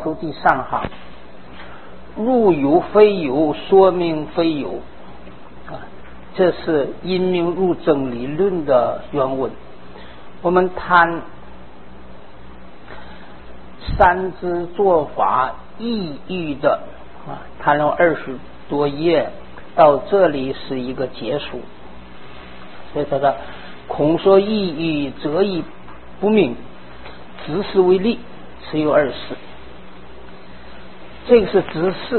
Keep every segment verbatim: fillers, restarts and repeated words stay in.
注第三行，入有非有，说明非有啊，这是因明入证理论的原文。我们谈三支做法意义的啊，谈了二十多页，到这里是一个结束。所以他说孔说意义则义不明，执事为例，只有二事。这个是执事，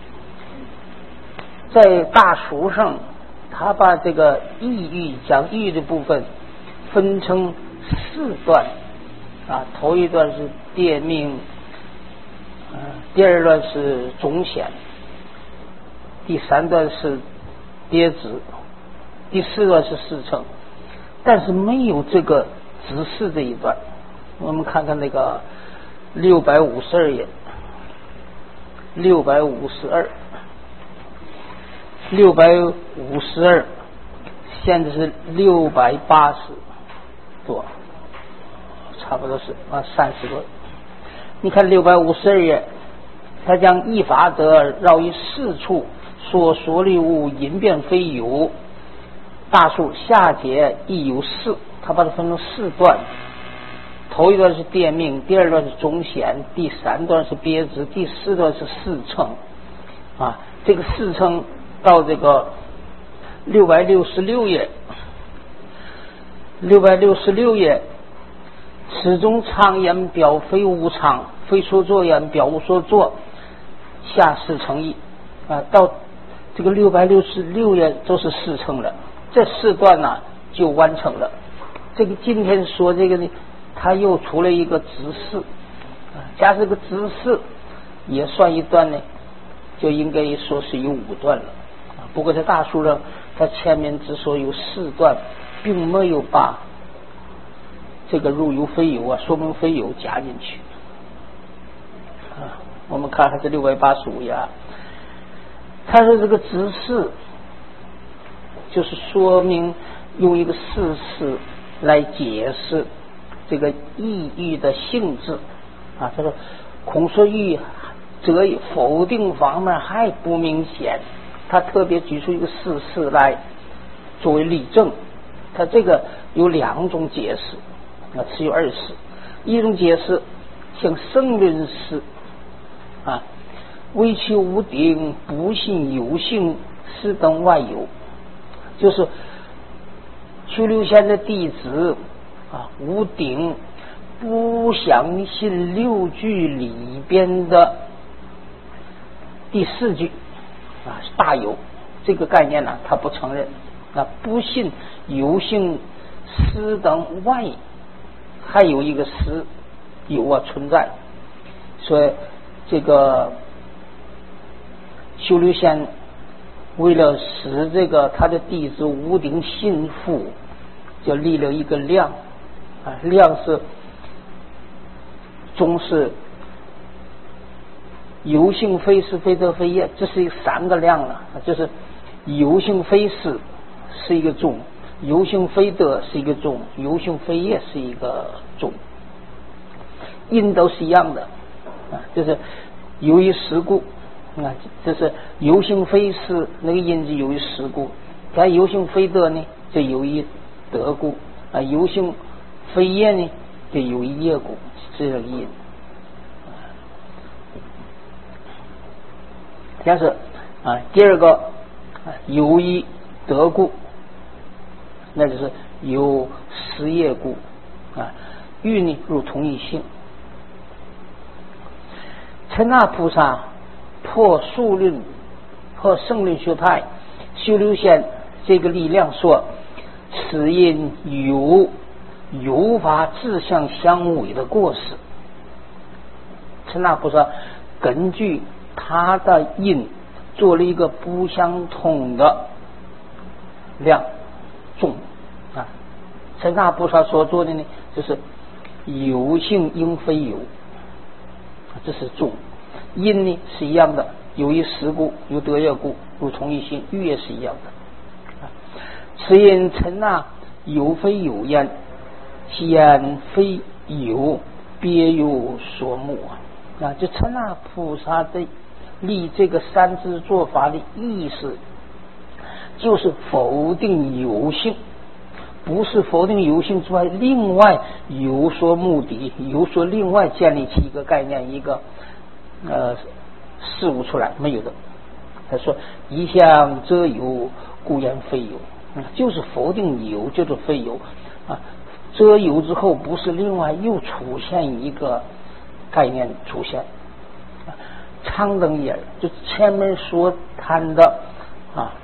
在大书上他把这个意义讲意义的部分分成四段啊，头一段是跌命，呃，第二段是中显，第三段是跌值，第四段是四乘，但是没有这个执事这一段。我们看看那个六百五十二页，六百五十二，六百五十二，现在是六百八十多，差不多是啊三十多。你看六百五十二页，他将一法则绕于四处，说所立物因变非有，大数下节亦有四，他把它分成四段。头一段是电命，第二段是中显，第三段是别值，第四段是四乘啊。这个四乘到这个六百六十六页，六百六十六页，此中常言表非无常，非所作言表无所作，下四乘义啊。到这个六百六十六页都是四乘了，这四段呢、啊、就完成了。这个今天说这个呢，他又出了一个执事啊，加这个执事也算一段呢，就应该说是有五段了啊。不过在大书上，他前面只说有四段，并没有把这个入有非有啊，说明非有加进去啊。我们看看这六百八十五页，他说这个执事就是说明用一个事实来解释这个意义的性质啊。他说孔说义则否定方面还不明显，他特别举出一个事实来作为例证。他这个有两种解释啊，只有二事。一种解释像圣论式啊，唯其无定，不信有性，是等外有，就是修六仙的弟子啊，无定不相信六句里边的第四句啊，大有这个概念呢，他不承认啊，不信有性思等外还有一个思有啊存在，所以这个修六仙为了使这个他的弟子无定信服，就立了一个量啊，量是终是有性非是非得非业，这是一个三个量了，就是有性非是是一个中，有性非得是一个中，有性非业是一个中，因都是一样的啊，就是由于事故啊，这是有性非是那个因是由于事故，它有性非得呢就由于得故啊，有性非业呢就由于业故，这个因。但是啊，第二个由于得故，那就是有实业故啊，欲呢入同一性。陈那菩萨破数论和圣论学派修六仙这个力量说，此因有有法自相相违的过失。陈那菩萨根据他的因做了一个不相同的量重啊。陈那菩萨所做的呢，就是有性应非有，这是重。因呢是一样的，由于事故有得业故，如同一性，欲也是一样的。此因陈那有非有焉，其言非有，别有所目啊。 啊，就称那菩萨的立这个三支做法的意思，就是否定有性，不是否定有性之外，另外有所目的，有所另外建立起一个概念，一个呃事物出来，没有的。他说一向则有，故言非有，嗯，就是否定有，就是非有啊。则有之后，不是另外又出现一个概念出现。昌等也，就前面所谈的啊，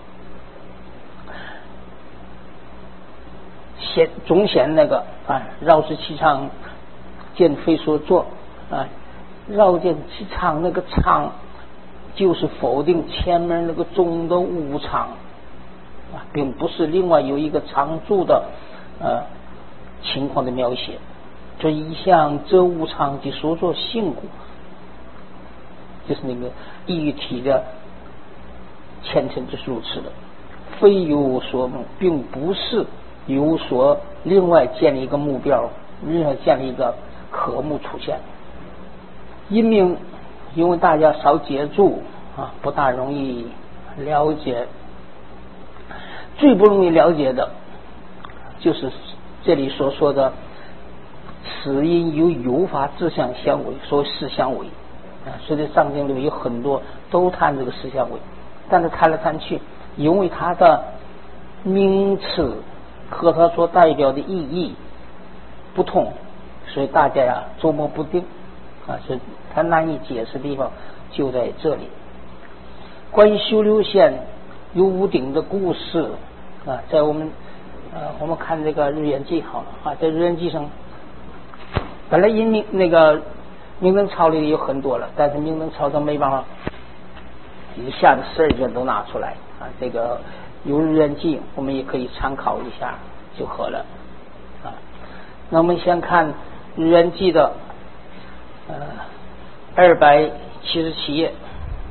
显总显那个啊，绕之其昌，见非所作啊，绕见其昌那个昌，就是否定前面那个中的无常啊，并不是另外有一个常住的呃情况的描写。这一向则无常及所作性故，就是那个意喻体的前程就是如此的，非有所目，并不是有所另外建立一个目标，另外建立一个科目出现。因命因为大家少接触啊，不大容易了解。最不容易了解的就是这里所说的此因由有法自相相违，所谓事相违啊，所以在藏经里面有很多都谈这个事相违，但是谈来谈去，因为它的名词和它所代表的意义不同，所以大家呀琢磨不定啊，所以它难以解释的地方就在这里。关于修六县有屋顶的故事啊，在我们呃我们看这个日元记好了啊，在日元记上本来因明那个明灯抄里有很多了，但是明灯抄都没办法一下子十二卷都拿出来啊。这个有日元记我们也可以参考一下就好了啊。那我们先看日元记的呃二百七十七页，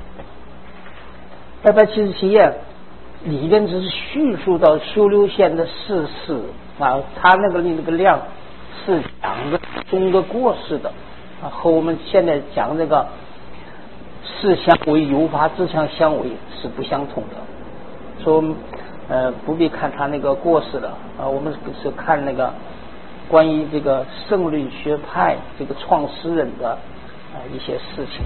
二百七十七页里边只是叙述到修六县的事实啊，他那个那个量是讲的中的过世的啊，和我们现在讲这个事相违有法自相相违是不相同的，所以我们呃不必看他那个过世的啊，我们是看那个关于这个圣律学派这个创始人的啊一些事情。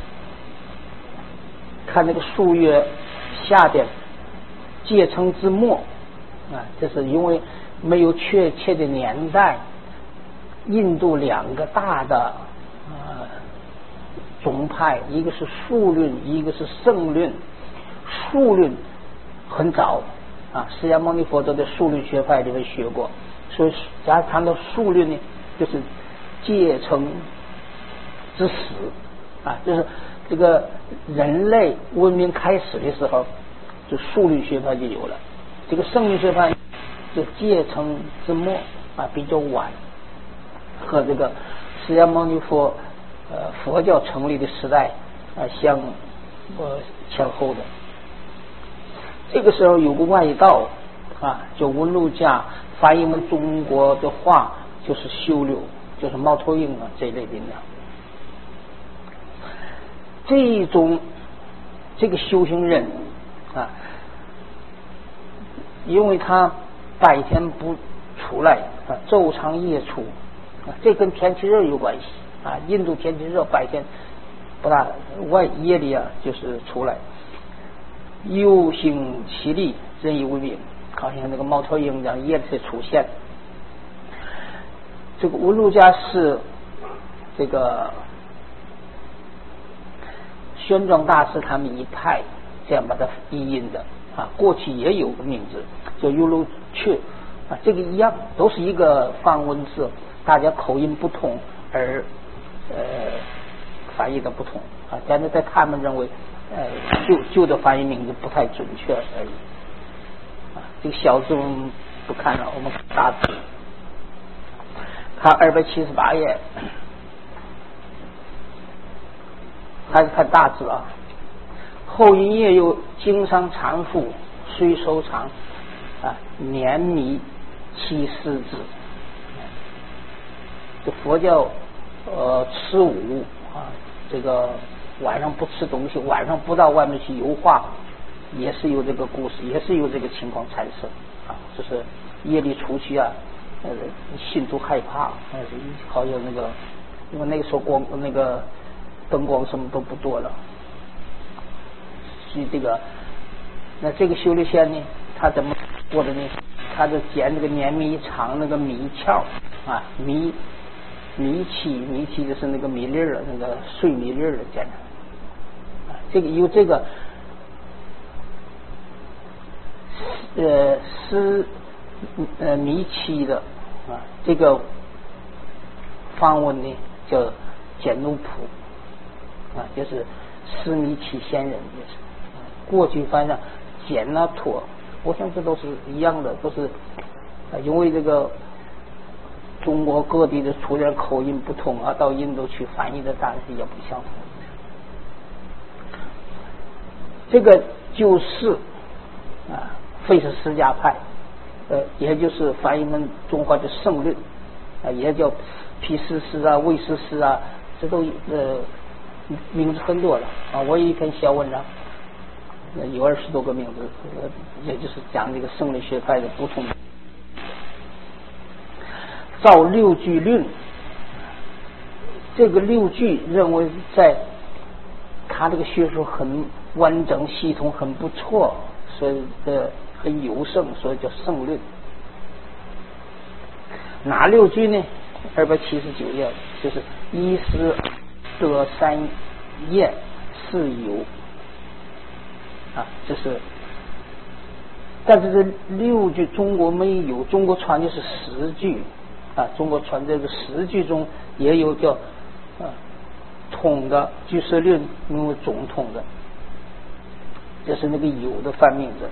看那个数月下边戒成之末啊，这是因为没有确切的年代，印度两个大的呃宗派，一个是数论，一个是圣论。数论很早啊，释迦牟尼佛都在数论学派里面学过，所以假如谈到数论呢，就是戒成之始啊，就是这个人类文明开始的时候，就数论学派就有了。这个圣律学派就戒成之末啊，比较晚，和这个释迦牟尼佛呃佛教成立的时代啊相呃前后的。这个时候有个外道啊，叫文殊家，翻译成中国的话就是修六，就是猫头鹰啊这一类的呢。这一种这个修行人啊，因为他白天不出来啊，昼长夜出啊，这跟天气热有关系啊。印度天气热，白天不大，外夜里啊就是出来。有行其力，人以为名，好像那个猫头鹰这样夜里出现。这个文殊家是这个玄奘大师他们一派这样把它译音的啊，过去也有个名字叫优卢却啊，这个一样都是一个梵文字，大家口音不同而呃翻译的不同啊，但是在他们认为呃旧旧的翻译名字不太准确而已啊。这个小字我们不看了，我们看大字，看二百七十八页。还是看大字啊。后因业有经商产富，虽收藏啊，年米七四字。这佛教呃吃五啊， 这个晚上不吃东西，晚上不到外面去游化，也是有这个故事，也是有这个情况产生啊。就是夜里出去啊，呃，信徒害怕，呃，好像那个，因为那个时候光那个灯光什么都不多了，所以这个，那这个修理线呢，他怎么过的呢？他就捡这个碾米厂那个米壳啊，米米畦，米畦就是那个米粒儿，那个碎米粒儿的捡的。啊，这个有这个呃是呃米畦的啊，这个方文呢叫简奴仆啊，就是施米畦仙人，也是、啊、过去反正简啊妥。我想这都是一样的，都是啊，因为这个中国各地的出现口音不同啊，到印度去翻译的单词也不相同。这个就是啊，费是释迦派，呃，也就是翻译成中华的圣论啊，也叫毗湿师啊、魏师师啊，这都呃名字很多了啊。我有一篇小文章。有二十多个名字，呃，也就是讲这个圣理学派的不同。造六句论，这个六句认为在他这个学说很完整、系统很不错，所以的很优胜，所以叫圣论。哪六句呢？二百七十九页，就是一是得三业是有。啊，这是，但是这六句中国没有，中国传的是十句啊，中国传这个十句中也有叫啊统的居士论，因为总统的，这是那个有的翻名字。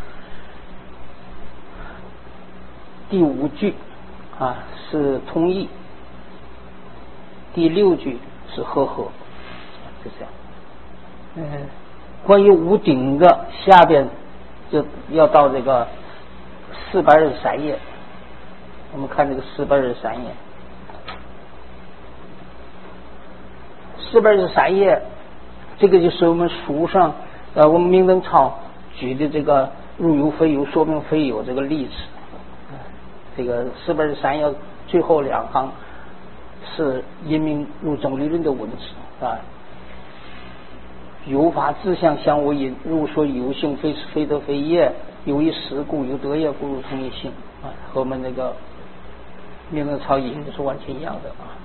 第五句啊是通义，第六句是和合，就这样，嗯。关于屋顶的下边就要到这个四百二十三页，我们看这个四百二十三页，四百二十三页，这个就是我们书上呃我们明登超举的这个入有非有说明非有这个例子，这个四百二十三页最后两行是因明入整理论的文字啊。有法自相相为因，如说有性非非德非业，有一时故有得业故如同一性啊，和我们那个明德超引是完全一样的啊。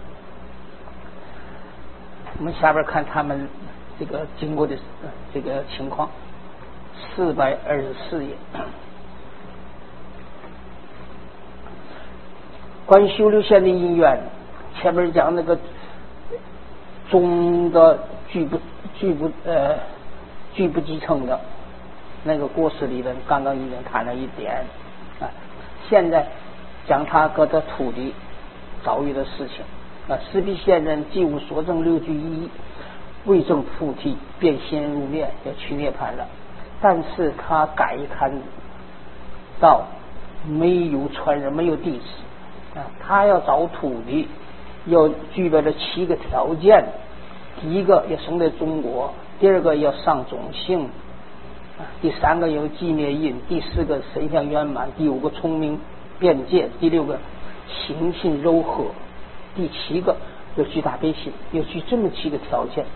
我们下边看他们这个经过的这个情况，四百二十四页，关于修六线的因缘，前面讲那个中的具不具不呃具不继承的那个故事理论，刚刚已经谈了一点啊。现在讲他搁他土地遭遇的事情啊。施比仙人既无所证六句一，未证菩提，便先入灭，要去涅槃了。但是他改看到没有传人，没有弟子啊，他要找土地，要具备了七个条件。第一个要生在中国，第二个要上种姓，第三个有寂灭印，第四个身相圆满，第五个聪明辩解，第六个行信柔和，第七个要具大悲心，要具这么七个条件。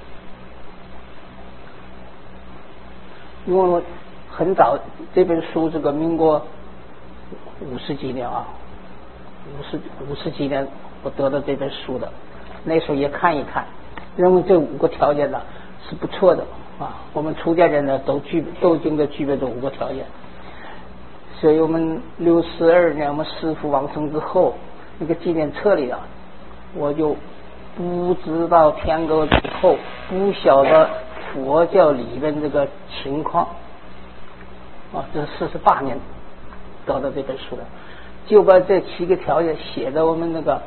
因为我很早这本书，这个民国五十几年啊，五十五十几年我得到这本书的，那时候也看一看。认为这五个条件呢是不错的啊，我们出家人呢都具都应该具备这五个条件。所以我们六十二年我们师父往生之后，那个纪念册里啊，我就不知道天狗之后，不晓得佛教里边这个情况啊，这是四十八年得到这本书的，就把这七个条件写在我们那个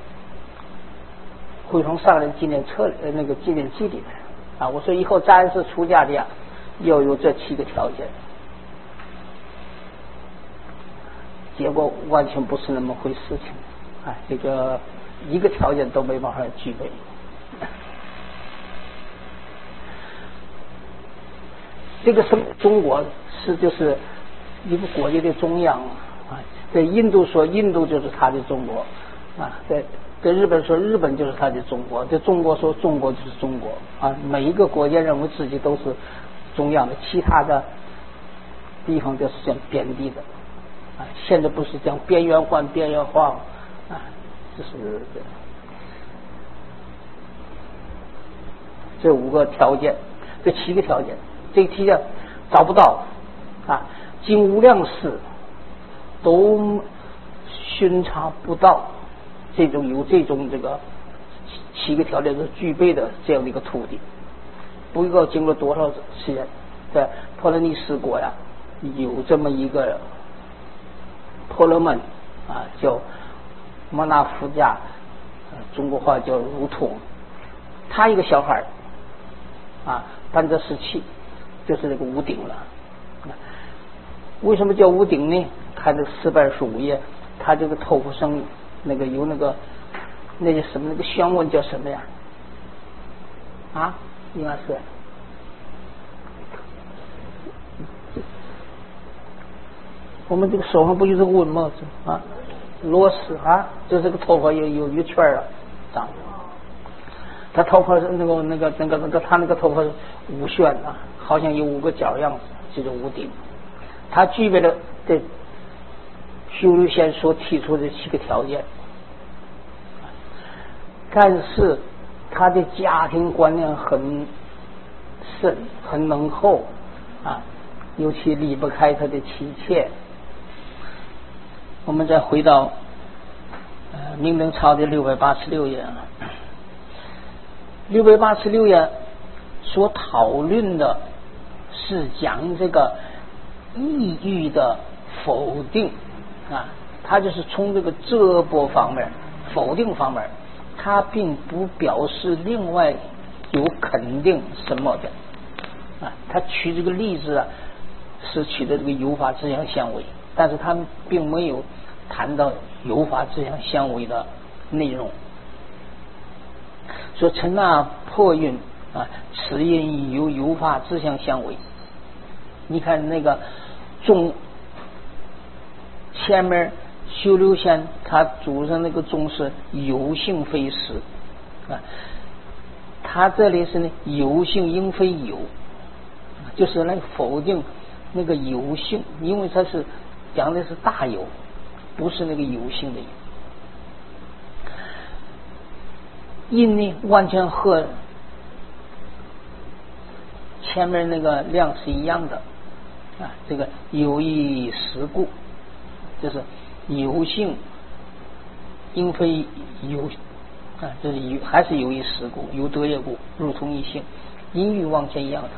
慧从上人纪念册呃那个纪念记里面啊。我说以后暂时出家的呀，要有这七个条件。结果完全不是那么回事情啊，这个一个条件都没办法具备。 这个是中国是就是一个国家的中央啊，在印度说印度就是他的中国啊，在在日本说日本就是他的中国，在中国说中国就是中国啊，每一个国家认为自己都是中央的，其他的地方都是这样边地的啊。现在不是讲边缘化边缘化啊，这是这五个条件，这七个条件，这个条件找不到啊，经无量世都巡查不到这种有这种这个七个条件都具备的这样的一个土地。不知道经过多少时间，在婆罗尼斯国呀，有这么一个婆罗门啊，叫摩那夫迦，中国话叫如通，他一个小孩啊，班哲十七，就是这个屋顶了。为什么叫屋顶呢？看这个四百二十五页，他这个头发上那个有那个那个什么那个香纹叫什么呀？啊，应该是我们这个手上不有这个纹吗？啊，螺丝啊，就这个头发有有一圈啊，长的。他头发是那个那个那个那个他那个头发是五旋啊，好像有五个角样子，这种屋顶。他具备了这修六仙所提出的七个条件，但是他的家庭观念很深很浓厚啊，尤其离不开他的妻妾。我们再回到呃明明朝的六百八十六页，六百八十六页所讨论的是讲这个意欲的否定啊，它就是从这个遮波方面否定方面，它并不表示另外有肯定什么的啊。它举这个例子啊，是取的这个有法自相相违，但是他们并没有谈到有法自相相违的内容。说陈那破运啊，此因有有法自相相违。你看那个中前面修六仙他主上那个中是有性非实啊，他这里是呢有性应非有，就是来否定那个有性，因为他是讲的是大有，不是那个有性的有。因呢完全和前面那个量是一样的啊，这个有一实故，就是有性应非有啊，这是有还是有一实故，有得业故，如同一性，因与往前一样的。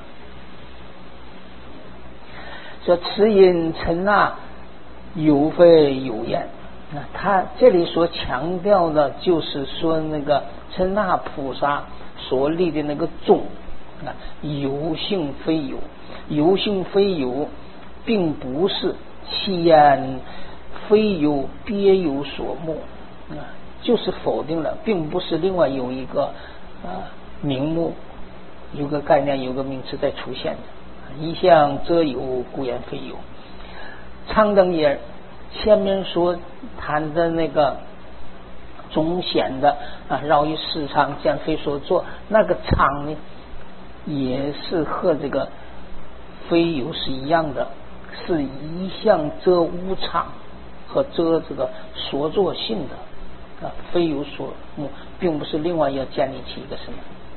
说此因陈那有非有厌，那他这里所强调的就是说那个陈那菩萨所立的那个宗啊，有性非有，有性非有，并不是其言非有别有所慕啊，就是否定了，并不是另外有一个啊名目，有个概念，有个名词在出现的。一向则有，故言非有。常等也前面所谈的那个中显的啊，绕于市场见非所作，那个常呢也是和这个非有是一样的，是一向则无常和则这个所作性的啊，非有所目，并不是另外要建立起一个什么。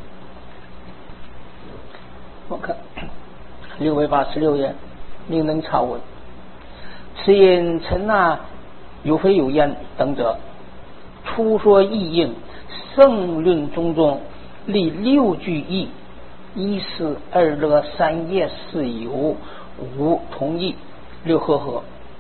我看六百八十六页令能超文，此因陈那有非有厌等者，初说义应，圣论中中立六句义，一是二乐三业四有五同义六合合。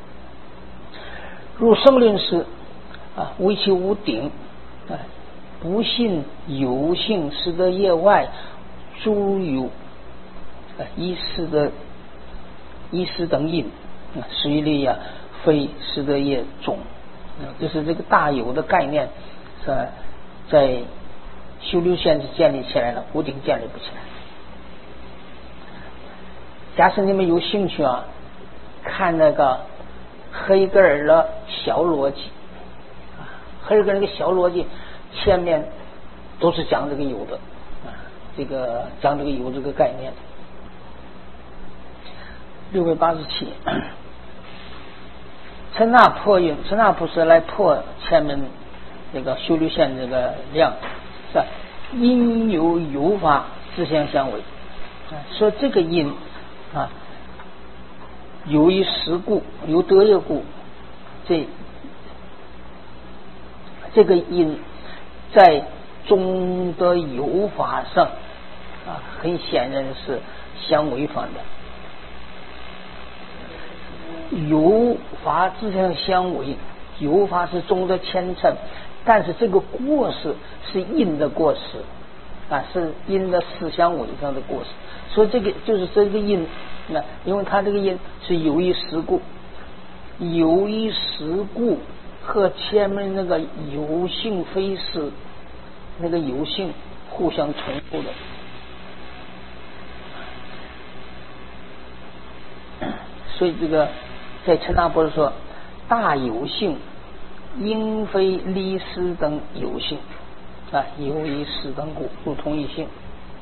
入圣论时啊，为其无顶啊，不信有性实得业外诸有啊一时的一时等因啊，随力呀非实得业种啊，就是这个大有的概念是在修六仙是建立起来了，无顶建立不起来。 假使你们有兴趣啊，看那个黑格尔的小逻辑啊，黑格尔那个小逻辑前面都是讲这个有的啊，这个讲这个有这个概念。六百八十七，陈那破运，陈那不是来破前面这个修六线这个量，是吧？因有有法自相相违，啊，说这个因啊，有一时故，有得业故，这这个因在中的有法上啊，很显然是相违反的。有法自相相违，有法是中的牵扯，但是这个过失是因的过失啊，是因的思相违上的过失。所以这个就是这个因，那因为它这个因是有一时故，有一时故和前面那个有性非事那个有性互相重复的。所以这个在陈那波说，大有性应非离失等有性啊，有一失等故，不同一性。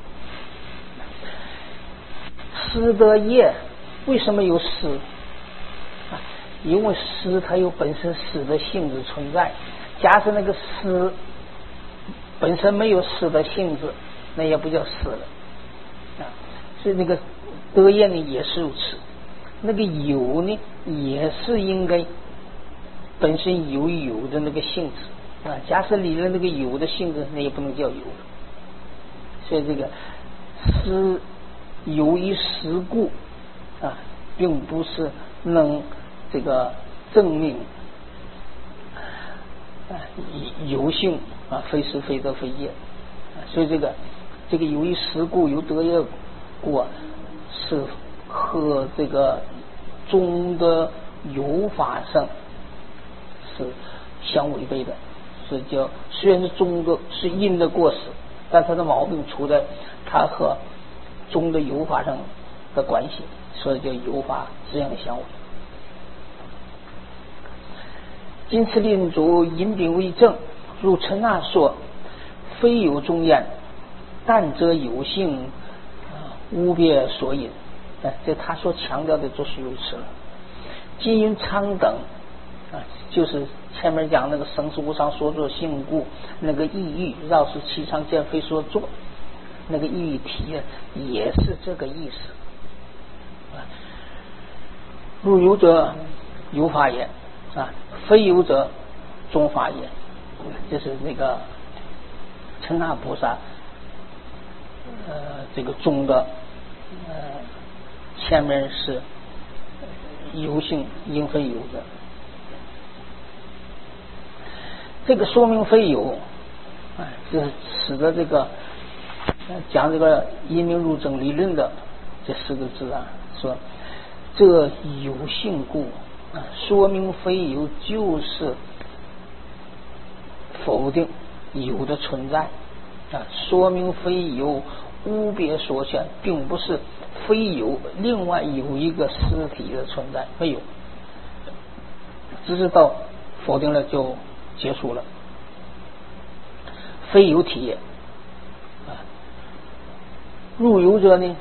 失的业为什么有失啊？因为失它有本身失的性质存在。假设那个失本身没有失的性质，那也不叫失了啊。所以那个得业呢也是如此。那个有呢，也是应该本身有有的那个性质啊。假设离了那个有的性质，那也不能叫有了。所以这个是有一时故啊，并不是能这个证明啊有性啊，非是非得非业。所以这个这个有一时故有得业故啊，是和这个中的有法上是相违背的，所以叫虽然是中的是因的过失，但它的毛病出在它和中的有法上的关系，所以叫有法自相相违。今此令主因病为证，如陈那说，非有中焉，但则有性，啊、无别所引。哎，这他所强调的就是如此了。今因常等啊，就是前面讲那个生死无常所作性故，那个意欲绕是其常见非所作，那个意欲体也是这个意思。啊，如有者有法也啊，非有者中法也。这是那个陈那菩萨呃这个中的呃前面是有性应非有的，这个说明非有，哎，就是使得这个讲这个因明入证理论的这四个字啊，说这有性故啊，说明非有就是否定有的存在啊，说明非有无别所选，并不是非有另外有一个实体的存在，没有，只是到否定了就结束了。非有体也啊，入有者呢，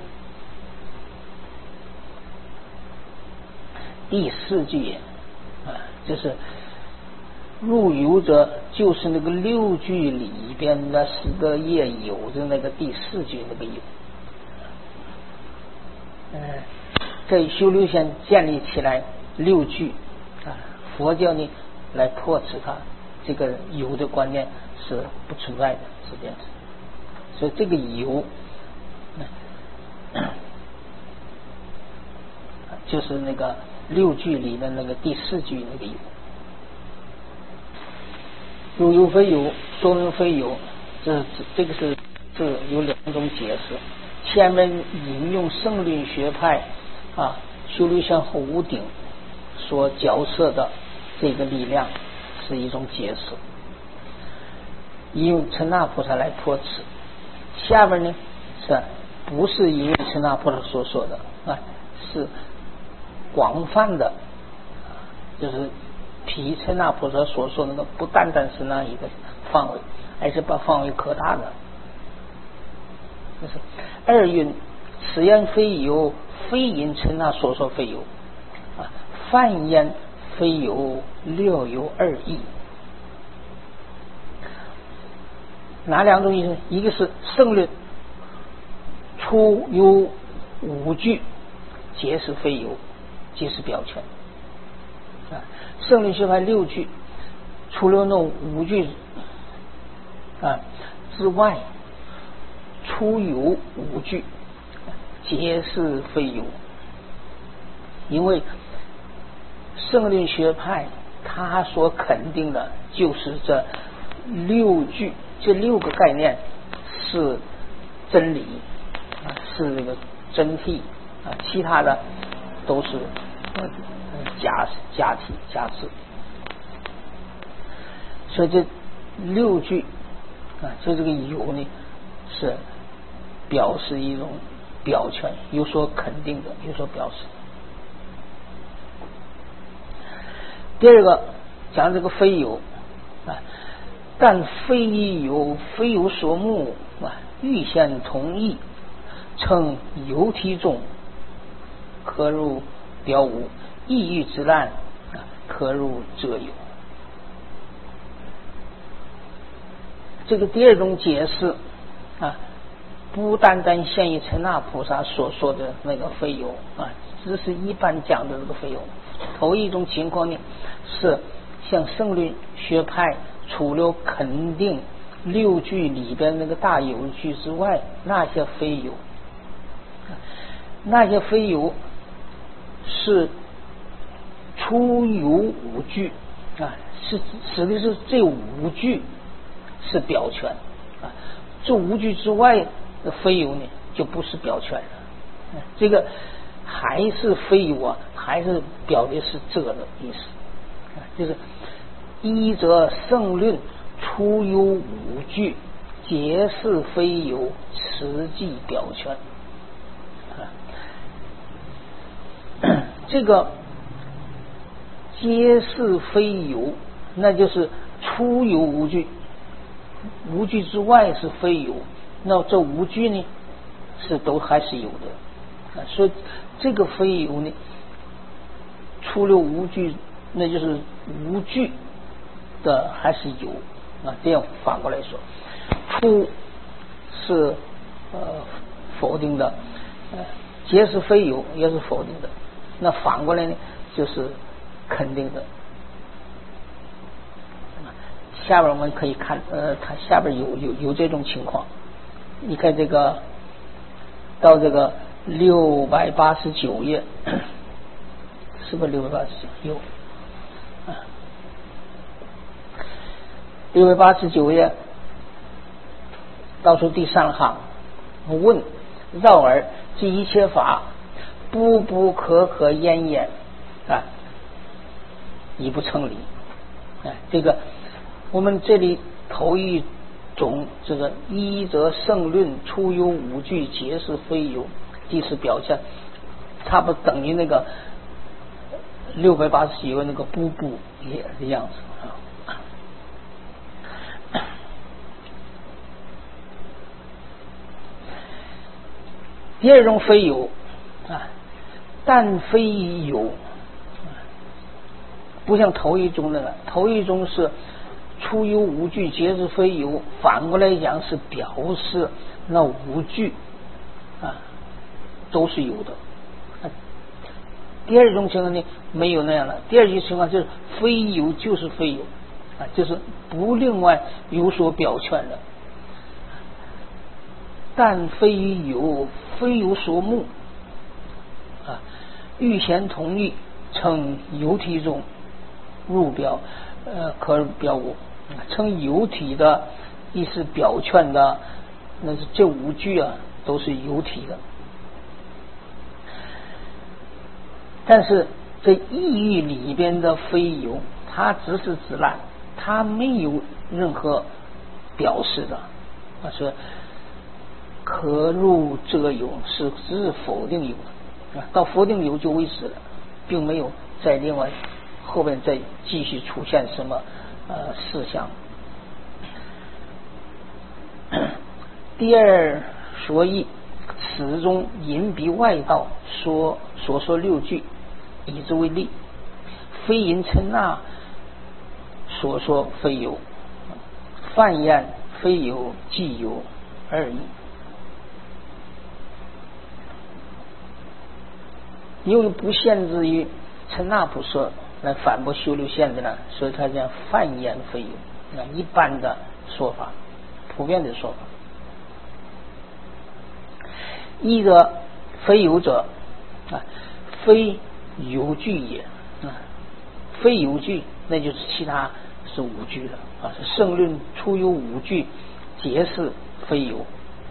第四句也啊，就是入有者就是那个六句里边的十个业有的那个第四句那个有。嗯，在修六线建立起来六句啊，佛教呢来破斥它这个有的观念是不存在的，是这样子。所以这个有，就是那个六句里的那个第四句那个有。如有非有，说明非有，这这个是这有两种解释。前面引用圣律学派啊修六相后五顶所角色的这个力量是一种解释，引用陈那菩萨来破斥。下面呢是不是引用陈那菩萨所说的啊？ 是广泛的，就是毗陈那菩萨所说的那个，不单单是那一个范围，而是把范围扩大的。就是二云此言非有，非因陈那所说非有啊，梵言非有，略有二义。哪两种意思？一个是圣论出有五句，皆是非有，皆是表全啊。圣论学派六句，除了那五句啊之外，出有五句，皆是非有。因为圣论学派他所肯定的就是这六句。这六个概念是真理啊，是这个真谛啊，其他的都是呃假假体假字。所以这六句啊，就这个有呢，是表示一种表全，有所肯定的，有所表示。第二个讲这个非有啊。但非有，非有所目啊，欲显同义，称有体中，可入表无；意欲之难啊，可入则有。这个第二种解释啊，不单单限于陈那菩萨所说的那个非有啊，只是一般讲的这个非有。头一种情况呢，是像圣律学派。除了肯定六句里边那个大有句之外，那些非有，那些非有是出有五句啊，是指的是这五句是表全啊，这五句之外的非有呢，就不是表全了。这个还是非有啊，还是表的是这个的意思啊，就是依则圣论出有五句，皆是非有，实际表全啊。这个皆是非有，那就是出有五句，五句之外是非有，那这五句呢是都还是有的啊。所以这个非有呢，出了五句，那就是无句的还是有啊，这样反过来说，出是呃否定的，呃皆是非有也是否定的，那反过来呢就是肯定的。下边我们可以看，呃，它下边有有有这种情况，你看这个到这个六百八十九页，是不是六百八十九？有啊。六百八十九页倒数第三行，问绕而这一切法不不可可言言啊，已不成理啊。这个我们这里头一种这个一则圣论出有五句，皆是非有，即是表现，差不多等于那个六百八十九页那个不不也的样子啊。第二种非有啊，但非有，不像头一种那个，头一种是出有五句，皆是非有，反过来讲是表示那五句啊都是有的。啊、第二种情况呢没有那样的，第二种情况就是非有就是非有啊，就是不另外有所表劝的。但非有，非有所目啊，欲显同义，称有体中入表，呃，可表无。称有体的意思表劝的，那是这五句啊，都是有体的。但是这意义里边的非有，它只是指烂，它没有任何表示的啊，说可入则有，是只是否定有啊，到否定有就为止了，并没有在另外后面再继续出现什么呃事项。第二说义，此中隐彼外道说所说六句，以之为例。非淫嗔那所说非有，犯厌非有即有二义。由于不限制于嗔那不说来反驳修六限制呢，所以他讲犯厌非有，那一般的说法，普遍的说法。一者非有者啊，非有具也啊，非有具那就是其他是无具了啊，是圣论初有五句，皆是非有。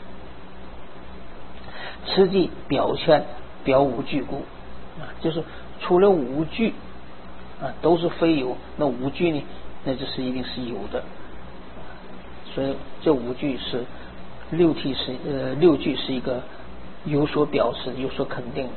此即表劝表五句故啊，就是除了五句啊都是非有，那五句呢，那就是一定是有的。所以这五句是六句是呃六句是一个有所表示，有所肯定。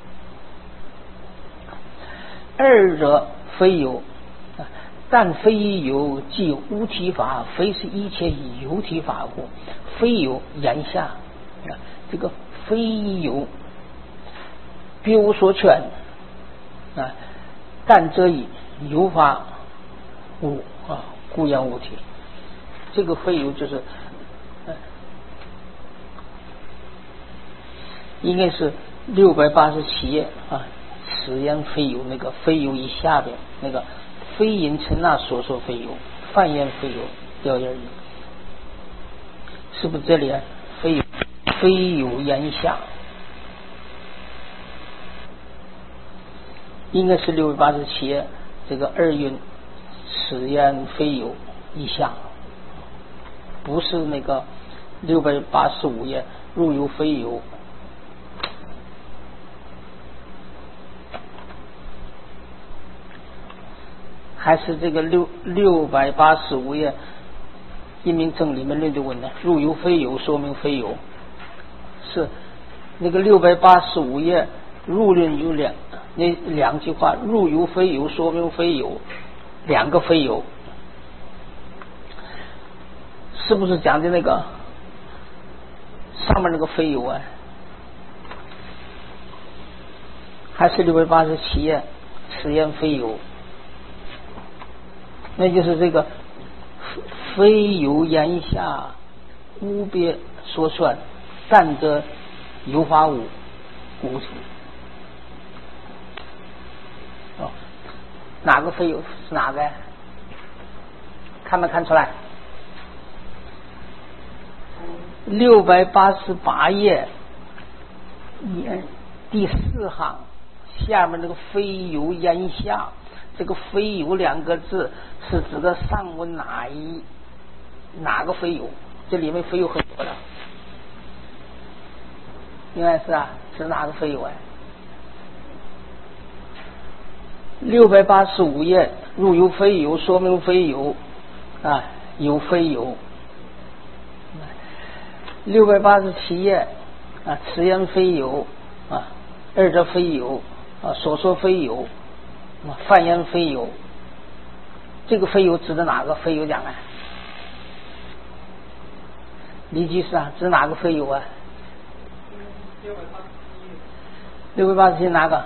二者非有，但非有即无体法，非是一切以有体法故。非有言下啊，这个非有别无所劝啊，但则以有法无啊，故言无体。这个非有就是、呃、应该是六百八十七页啊，此言非有那个非有以下边那个非淫嗔那所说非有，犯言非有掉眼里，是不是这里啊？非有非有言下，应该是六百八十七页这个二韵，此言非有以下，不是那个六百八十五页入有非有。还是这个六六百八十五页一名正理门论的问呢？入有非有，说明非有。是那个六百八十五页入论有两那两句话，入有非有，说明非有，两个非有，是不是讲的那个上面那个非有啊？还是六百八十七页此言非有？那就是这个非有言下，无别说算，但则有法无无体。哦，哪个非有是哪个？看没看出来？六百八十八页第四行下面那个非有言下。这个非有两个字是指的上文哪一哪个非有？这里面非有很多的，应该是啊，是哪个非有啊？六百八十五页入有非有，说明非有啊，有非有。六百八十七页啊，此言非有啊，二者非有啊，所说非有。犯言非有，这个非有指的哪个非有讲啊？李居士啊，指哪个非有啊？六百八十七哪个？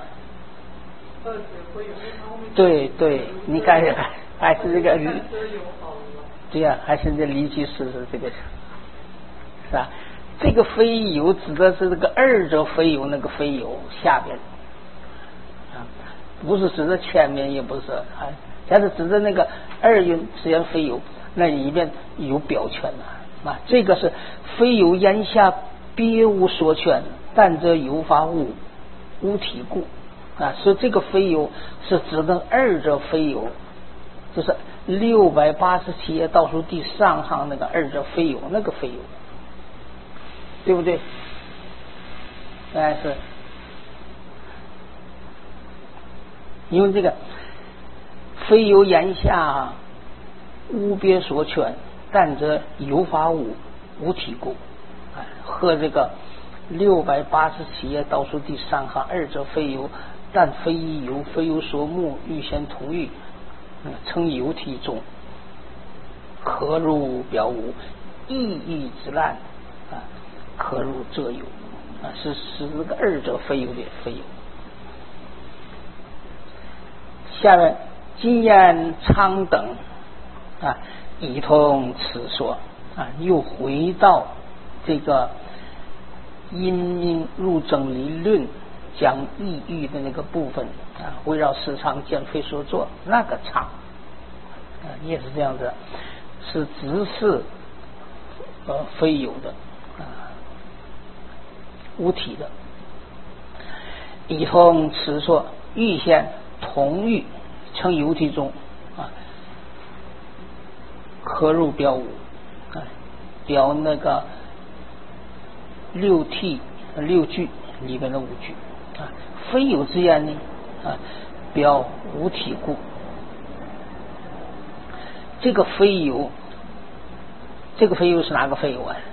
对对，你看还是这个，对呀、啊，还是这李居士是这个，是吧？这个非有指的是这个二者非有那个非有下边。不是指的全面，也不是啊，但是指的那个二韵此言非有，那里面有表劝的啊。这个是非有言下，别无所劝，但则有法无无体故啊。所以这个非有是指的二者非有，就是六百八十七页倒数第上行那个二者非有那个非有，对不对？哎是。因为这个非有言下，无别所劝，但则有法无无体故啊，和这个六百八十七页倒数第三行，二者非有，但非一有，非有所目，欲先同欲，嗯，称有体中，可入表无，意欲之难啊，可入则有啊，是使这个二者非有的非有。下面今言昌等啊，一通此说啊，又回到这个因明入正理论讲意欲的那个部分啊，围绕时常见非所作那个常啊，也是这样子，是只是呃非有的啊，无体的。一通此说，欲先同欲称有体中啊，可入表五啊，表那个六体六句里边的五句啊，非有之言呢啊，表无体故。这个非有，这个非有是哪个非有啊？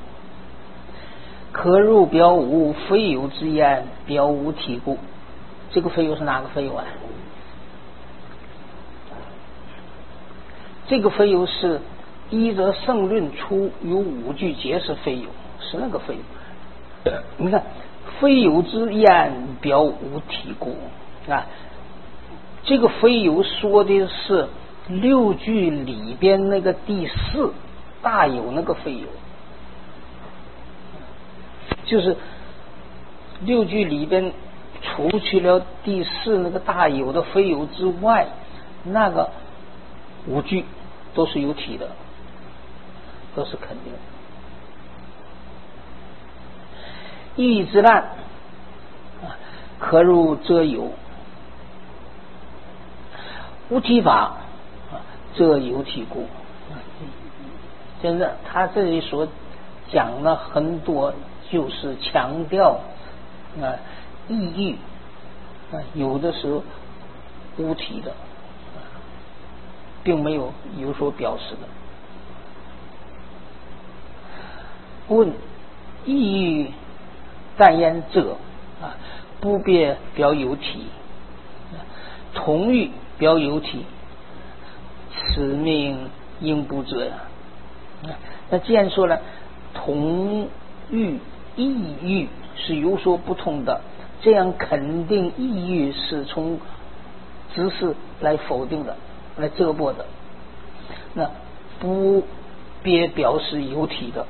可入表无，非有之言，表无体故。这个非有是哪个非有啊？这个非有是依着圣论出有五句皆是非有，是那个非有。你看，非有之言，表无体故啊。这个非有说的是六句里边那个第四大有那个非有，就是六句里边除去了第四那个大有的非有之外，那个五句都是有体的，都是肯定的。意之难啊，可入则有，无体法啊，则有体故。现在他这里所讲了很多，就是强调啊意欲啊，有的时候无体的，并没有有所表示的。问意欲但言者啊，不别表有体，同欲表有体，此命应不者呀。那既然说了同欲意欲是有所不同的，这样肯定意欲是从知识来否定的，来遮驳的，那不别表示有体的。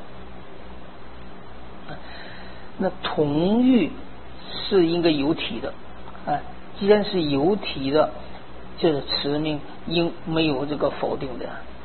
那同欲是应该有体的啊，既然是有体的，就是此命应没有这个否定的。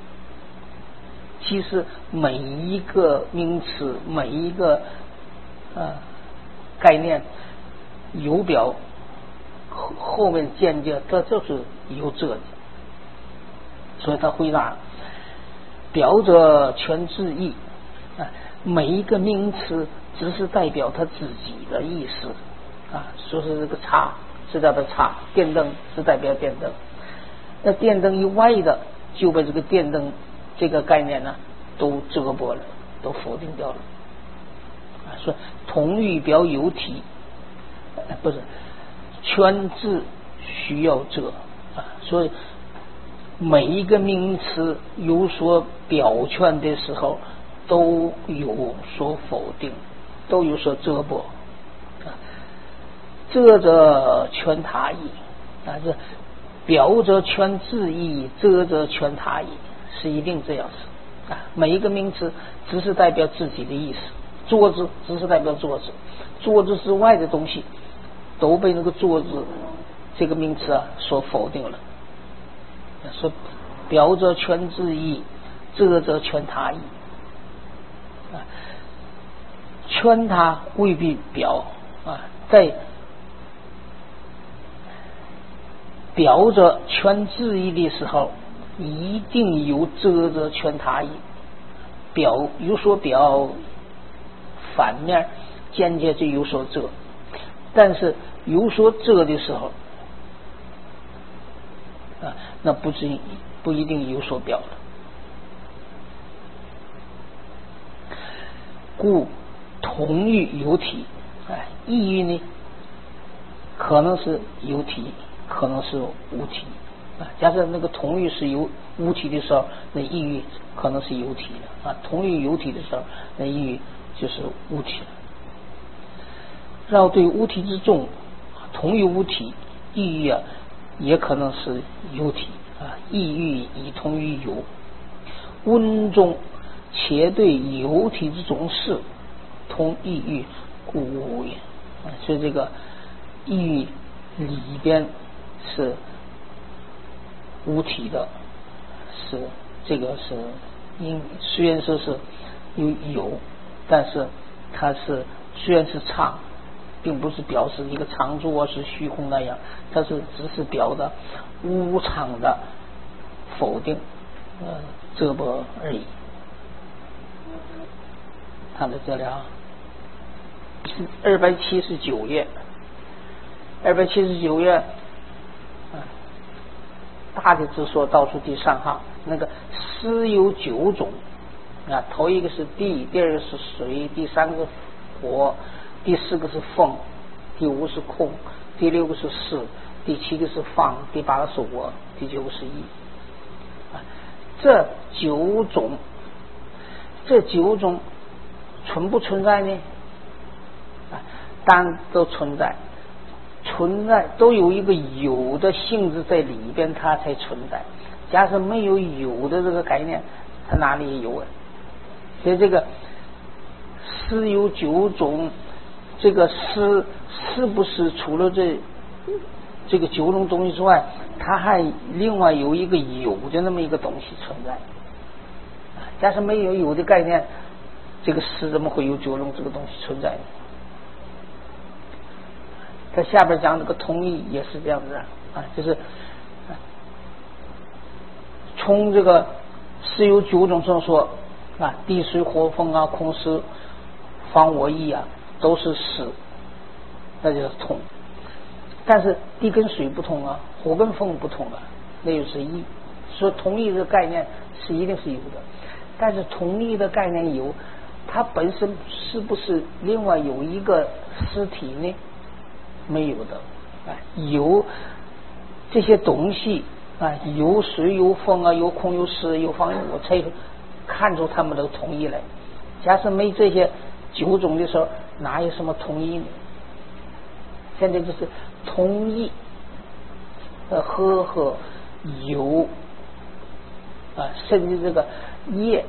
其实每一个名词，每一个呃概念，有表后后面间接这就是有这的，所以他回答表者全自意啊，每一个名词只是代表他自己的意思啊，说是这个叉是代表叉，电灯是代表电灯，那电灯以外的就被这个电灯这个概念呢都遮驳了，都否定掉了啊。说同欲表有体，呃、不是全字需要遮啊，所以每一个名词有所表圈的时候，都有所否定，都有所遮驳啊。遮者全他意啊，这表者全自意，遮者全他意，是一定这样子。啊，每一个名词只是代表自己的意思，桌子只是代表桌子，桌子之外的东西都被那个桌子这个名词啊所否定了。说表者全自意，遮者全他意啊，全他未必表啊，在表者全自意的时候，一定有遮者全他意，表有所表，反面间接就有所遮，但是有所遮的时候啊，那不是不一定有所表的。故同于有体，哎，意欲呢可能是有体，可能是无体啊。假设那个同于是有无体的时候，那意欲可能是有体的啊；同于有体的时候，那意欲就是无体了。然后对无体之众，同于无体，意欲啊也可能是有体啊，意欲以同于有。温中且对有体之众事同意欲，故无也啊。所以这个意欲里边是无体的，是这个是因虽然说是有有，但是它是虽然是常，并不是表示一个常住啊是虚空那样，它是只是表的无常的否定呃这么而已。看到这里啊，二百七十九页，二百七十九页，啊，大的之说倒数第三行，那个诗有九种啊，头一个是地，第二个是水，第三个是火，第四个是风，第五是空，第六个是事，第七个是放，第八个是我，第九个是意啊。这九种，这九种存不存在呢？啊，当然都存在，存在都有一个有的性质在里边，它才存在。假设没有有的这个概念，它哪里有啊？所以这个诗有九种，这个诗是不是除了这这个九种东西之外，它还另外有一个有的那么一个东西存在？假设没有有的概念，这个诗怎么会有九种这个东西存在呢？他下边讲这个同意也是这样子啊，就是从这个诗有九种上说啊，地水火风啊，空识方我意啊，都是实，那就是同。但是地跟水不同啊，火跟风不同啊，那就是意。说同意的概念是一定是有的，但是同意的概念有，它本身是不是另外有一个实体呢？没有的啊，有这些东西啊，有水有风啊，有空有湿有方有我，才看出他们的同意来。假设没这些九种的时候，哪有什么同意呢？现在就是同意呃和和有啊，甚至这个业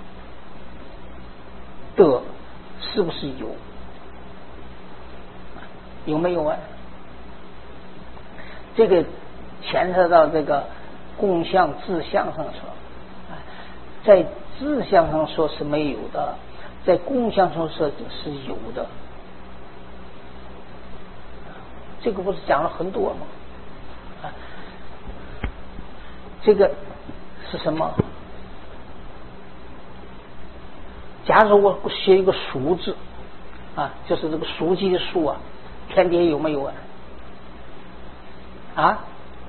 的是不是有？有没有啊？这个牵扯到这个共相自相上说，在自相上说是没有的，在共相上说是有的。这个不是讲了很多吗？啊，这个是什么？假如我写一个数字啊，就是这个书记的书啊，天底下有没有啊？啊，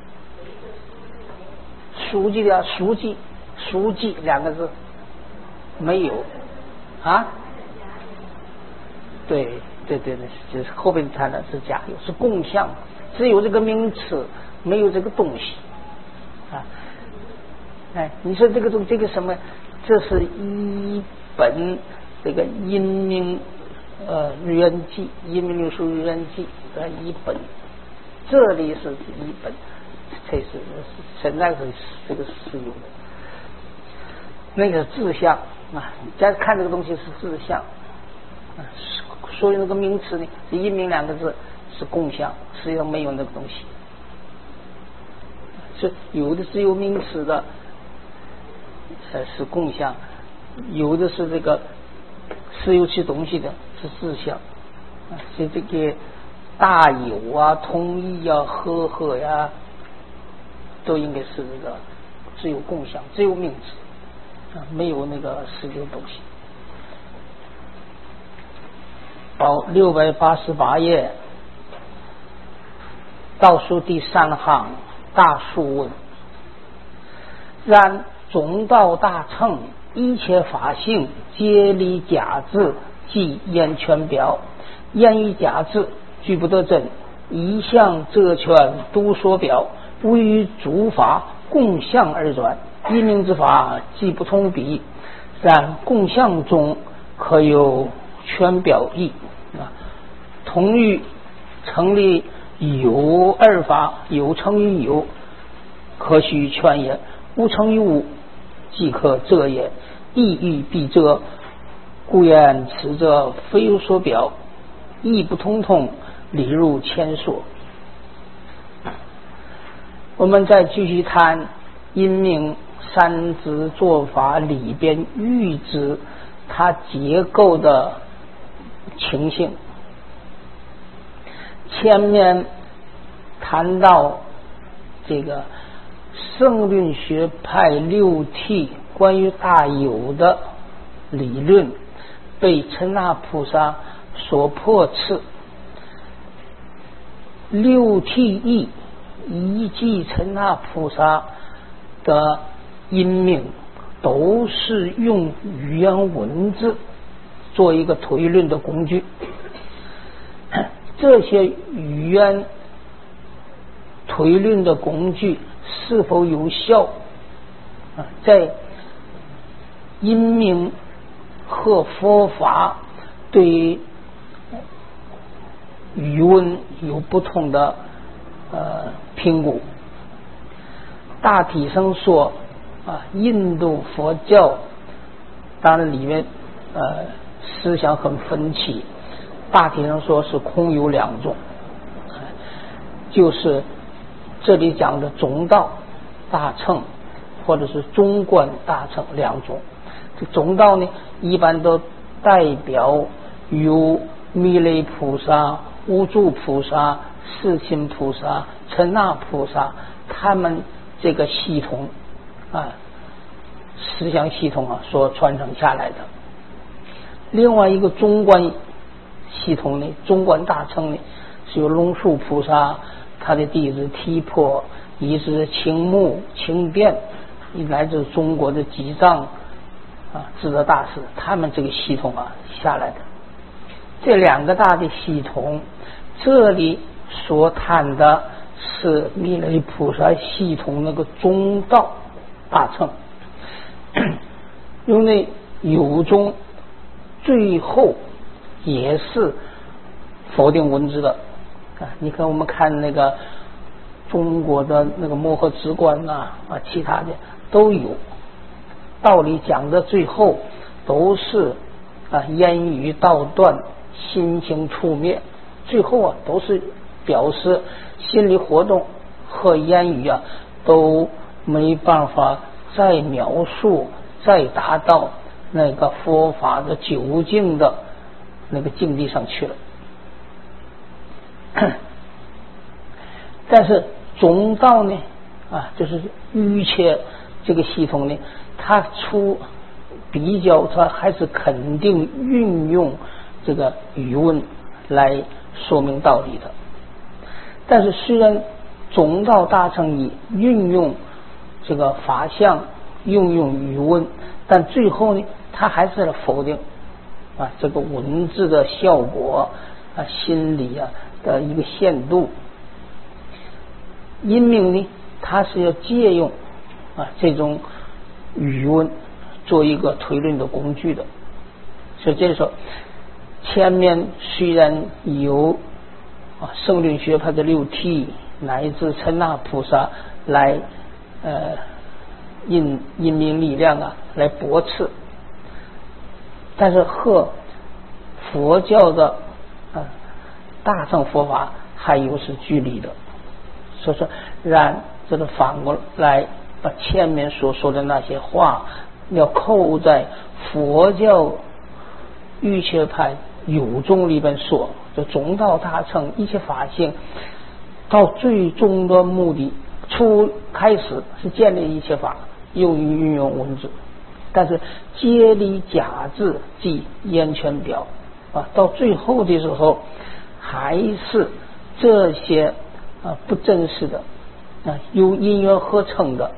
书记的书记，书记两个字没有啊？对对对对，就是后边谈的是假有，是共相，只有这个名词，没有这个东西啊。哎，你说这个东这个什么？这是一本这个阴明呃日元记，阴明六书日元记的一本，这里是一本，才是现在是这个是有的。那个志向啊，再看这个东西是志向啊，所以那个名词呢，是阴明两个字是共相，实际上没有那个东西，是有的是有名词的。呃，是共相，有的是这个是有其东西的，是自相啊。所以这个大有啊、同意啊、和合呀，都应该是这个只有共相，只有名词啊，没有那个实际的东西。好，六百八十八页倒数第三行大数问，然中道大乘一切法性皆离假字即言权表，言以假字，据不得真。一向则权都说表，谓于诸法共相而转。一命之法既不通笔，然共相中可有权表义啊。同于成立有二法，有成于有，可须权也；无成于无，即可遮也。意欲必遮，故言此者非有所表，义不通通，理入前说。我们再继续谈因命三支做法里边预知它结构的情形。前面谈到这个圣论学派六体关于大有的理论被陈那菩萨所破斥，六体义以及陈那菩萨的因命都是用语言文字做一个推论的工具。这些语言推论的工具是否有效，在因命和佛法对语文有不同的呃评估。大体上说啊，印度佛教当然里面呃思想很分歧，大体上说是空有两种，就是这里讲的中道大乘或者是中观大乘两种。这中道呢一般都代表有弥勒菩萨、无住菩萨、世亲菩萨、陈那菩萨他们这个系统啊思想系统啊所传承下来的。另外一个中观系统呢，中观大乘呢是由龙树菩萨他的弟子提婆，以至青木、清辩，来自中国的几藏啊智德大师，他们这个系统啊下来的。这两个大的系统，这里所谈的是弥勒菩萨系统那个中道大乘，因为有中最后也是否定文字的啊。你看我们看那个中国的那个摩诃止观啊啊，其他的都有道理讲的，最后都是啊言语道断，心情触灭，最后啊都是表示心理活动和言语啊都没办法再描述，再达到那个佛法的究竟的那个境地上去了。但是中道呢啊，就是瑜伽这个系统呢，它出比较，它还是肯定运用这个语文来说明道理的。但是虽然中道大乘以运用这个法相，运用语文，但最后呢，它还是否定啊这个文字的效果啊，心理啊的一个限度。因命呢，它是要借用啊这种语文做一个推论的工具的。所以这时候前面虽然有啊圣论学派的六体乃至陈那菩萨来呃因因命力量啊来驳斥，但是和佛教的啊大乘佛法还有是距离的。所以说让这个反过来把前面所说的那些话要扣在佛教瑜伽派有宗里边说，就中道大乘一切法性到最终的目的，初开始是建立一切法，用于运用文字，但是接理假字即言权表啊，到最后的时候还是这些啊不真实的啊由因缘合成的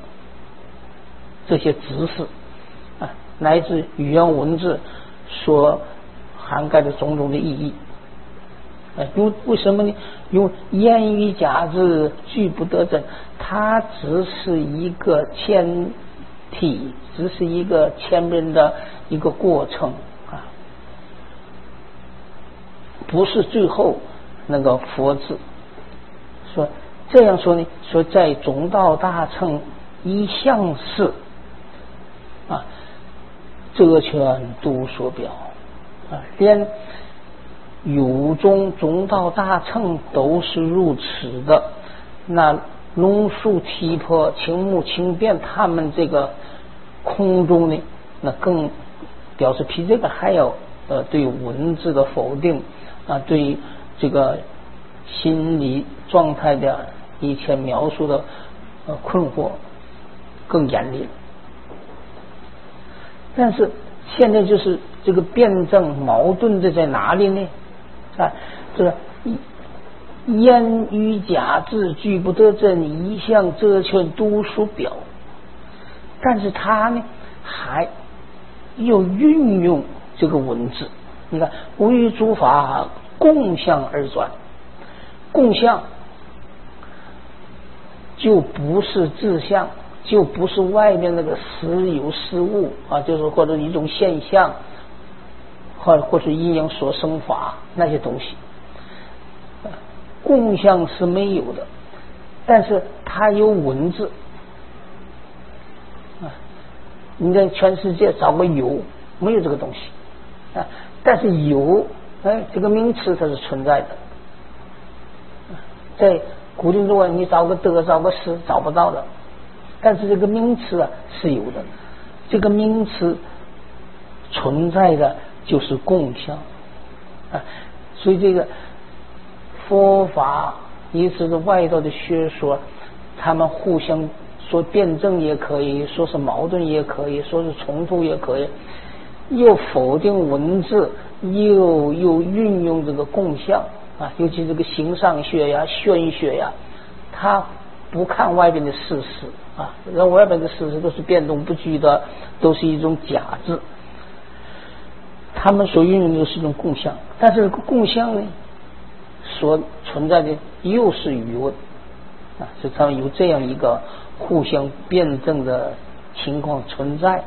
这些知识啊，乃至语言文字所涵盖了种种的意义。呃，因为为什么呢？因为言语假字句不得真，它只是一个前提，只是一个前面的一个过程啊，不是最后那个佛字。说这样说呢，说在中道大乘一向是啊，遮全都所表啊，连有中中道大乘都是如此的。那龙树提婆、青木清辩他们这个空中呢，那更表示比这个还要呃对文字的否定啊，对这个心理状态的一切描述的呃困惑更严厉。但是现在就是这个辩证矛盾的在哪里呢？啊，这个言语假字句不得真，一向遮全都所表。但是他呢，还又运用这个文字。你看，无与诸法共相而转，共相就不是自相，就不是外面那个实有实物啊，就是或者一种现象，或或是阴阳所生法那些东西。共相是没有的，但是它有文字啊。你在全世界找个有，没有这个东西啊。但是有，哎，这个名词它是存在的。在古今中你找个得，找个失，找不到的。但是这个名词啊是有的，这个名词存在的就是共相啊。所以这个佛法以至是外道的学说，他们互相说辩证也可以，说是矛盾也可以，说是冲突也可以，又否定文字，又又运用这个共相啊，尤其这个形上学呀、玄学呀，他不看外边的事实啊，让外边的事实都是变动不居的，都是一种假字。他们所运用的是一种共相，但是共相呢，所存在的又是语文啊，是他们有这样一个互相辩证的情况存在。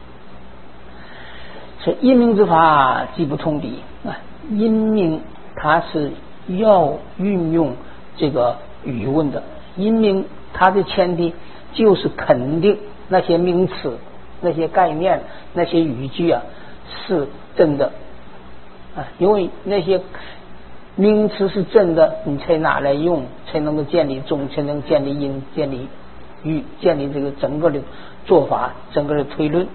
所以因明之法既不通敌啊，因明它是要运用这个语文的，因明它的前提就是肯定那些名词、那些概念、那些语句啊是真的啊，因为那些名词是真的，你才拿来用，才能够建立中，才能建立因，建立语，建立这个整个的做法，整个的推论。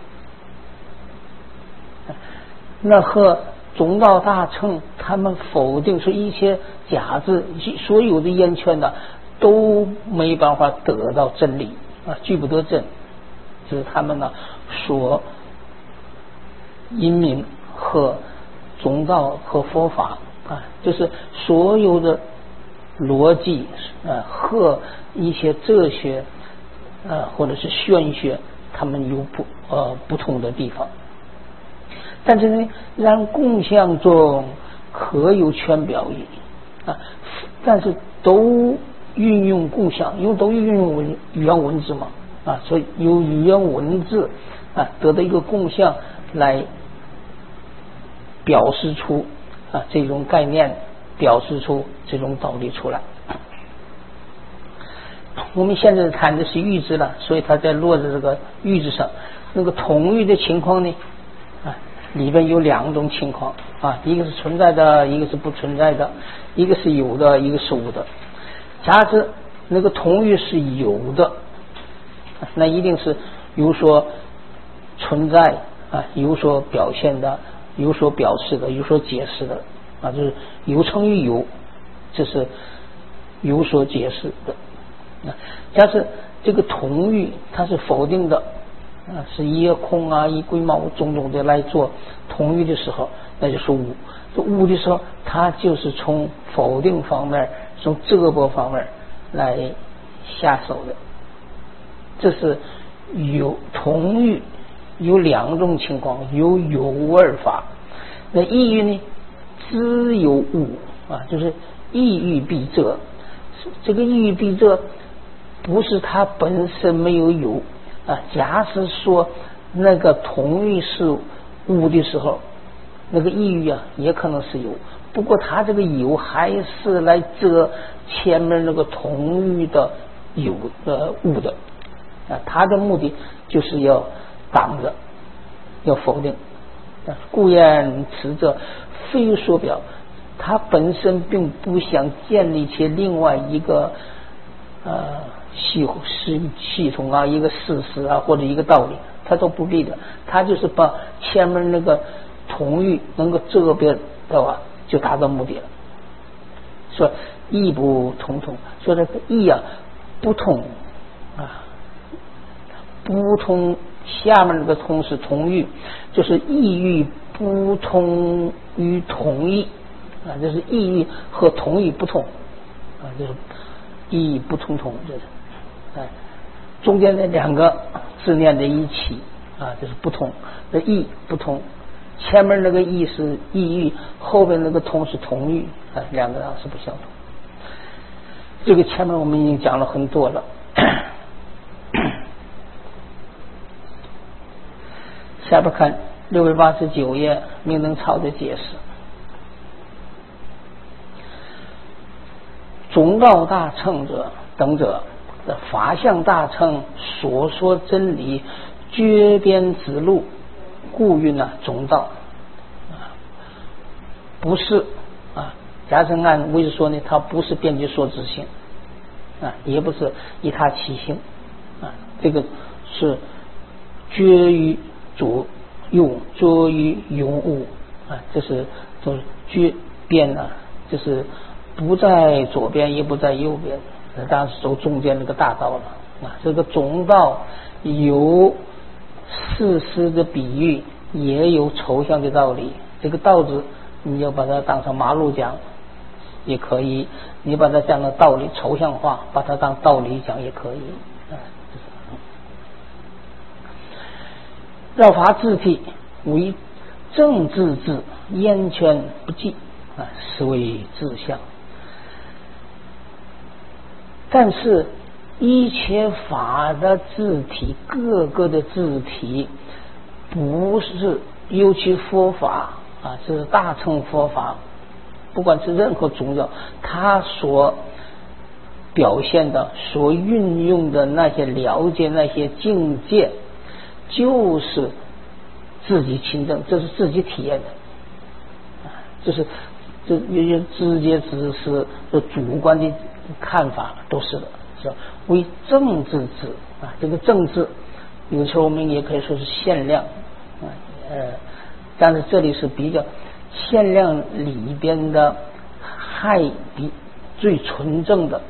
那和中道大乘他们否定说一切假字，所有的言劝的都没办法得到真理啊，具不得真，这是他们呢所因明和中道和佛法啊，就是所有的逻辑啊和一些哲学啊或者是玄学，他们有不呃不同的地方。但是呢，然共相中可有全表意啊，但是都运用共相，因为都运用文语言文字嘛啊，所以由语言文字啊得到一个共相来表示出啊这种概念，表示出这种道理出来。我们现在谈的是喻字了，所以它在落在这个喻字上。那个同喻的情况呢啊，里边有两种情况啊，一个是存在的，一个是不存在的，一个是有的，一个是无的。假设那个同喻是有的，那一定是有所存在啊，有所表现的，有所表示的，有所解释的啊，就是有成于有，这是有所解释的。啊，假设这个同喻它是否定的啊，是以空啊、以龟毛种种的来做同喻的时候，那就是无。这无的时候，它就是从否定方面、从遮驳方面来下手的。这是有同喻有两种情况，有有二法。 那意欲呢，知有物啊，就是意欲必遮。这个意欲必遮，不是它本身没有有啊。假使说那个同欲是物的时候，那个意欲啊也可能是有，不过它这个有还是来遮前面那个同欲的有呃物的啊，它的目的就是要挡着，要否定。故言此者非有所表，它本身并不想建立起另外一个呃系系系统啊，一个事实啊，或者一个道理，它都不必的。它就是把前面那个同欲能够这边的话，就达到目的了。说义不同通，说这个义啊不通啊，不通。下面那个通是同欲，就是意欲不通于同意啊，就是意欲和同意不同啊，就是意不通通，这是哎，中间那两个字念在一起啊，就是不同，这意不同，前面那个意是意欲，后边那个通是同欲啊，两个是不相同。这个前面我们已经讲了很多了。下边看六百八十九页明灯操的解释。中道大乘者等者，法相大乘所说真理绝边之路，故云呢中道啊，不是啊。假设按为说呢，它不是遍及所知性啊，也不是以他其性啊，这个是绝于左用作于用物啊，这是都是绝边啊，就是不在左边也不在右边，当然是走中间那个大道了啊。这个中道有事实的比喻，也有抽象的道理。这个道字你要把它当成马路讲也可以，你把它讲的道理抽象化，把它当道理讲也可以啊。绕法自体为正自治，焉权不济啊，是为志向。但是一切法的自体，各个的自体，不是尤其佛法啊，这是大乘佛法，不管是任何宗教，它所表现的、所运用的那些了解、那些境界，就是自己亲证，这是自己体验的，这是这有些直接只是主观的看法，都是的，是吧？为政治治啊，这个政治有时候我们也可以说是限量啊，呃，但是这里是比较限量里边的还比最纯正的。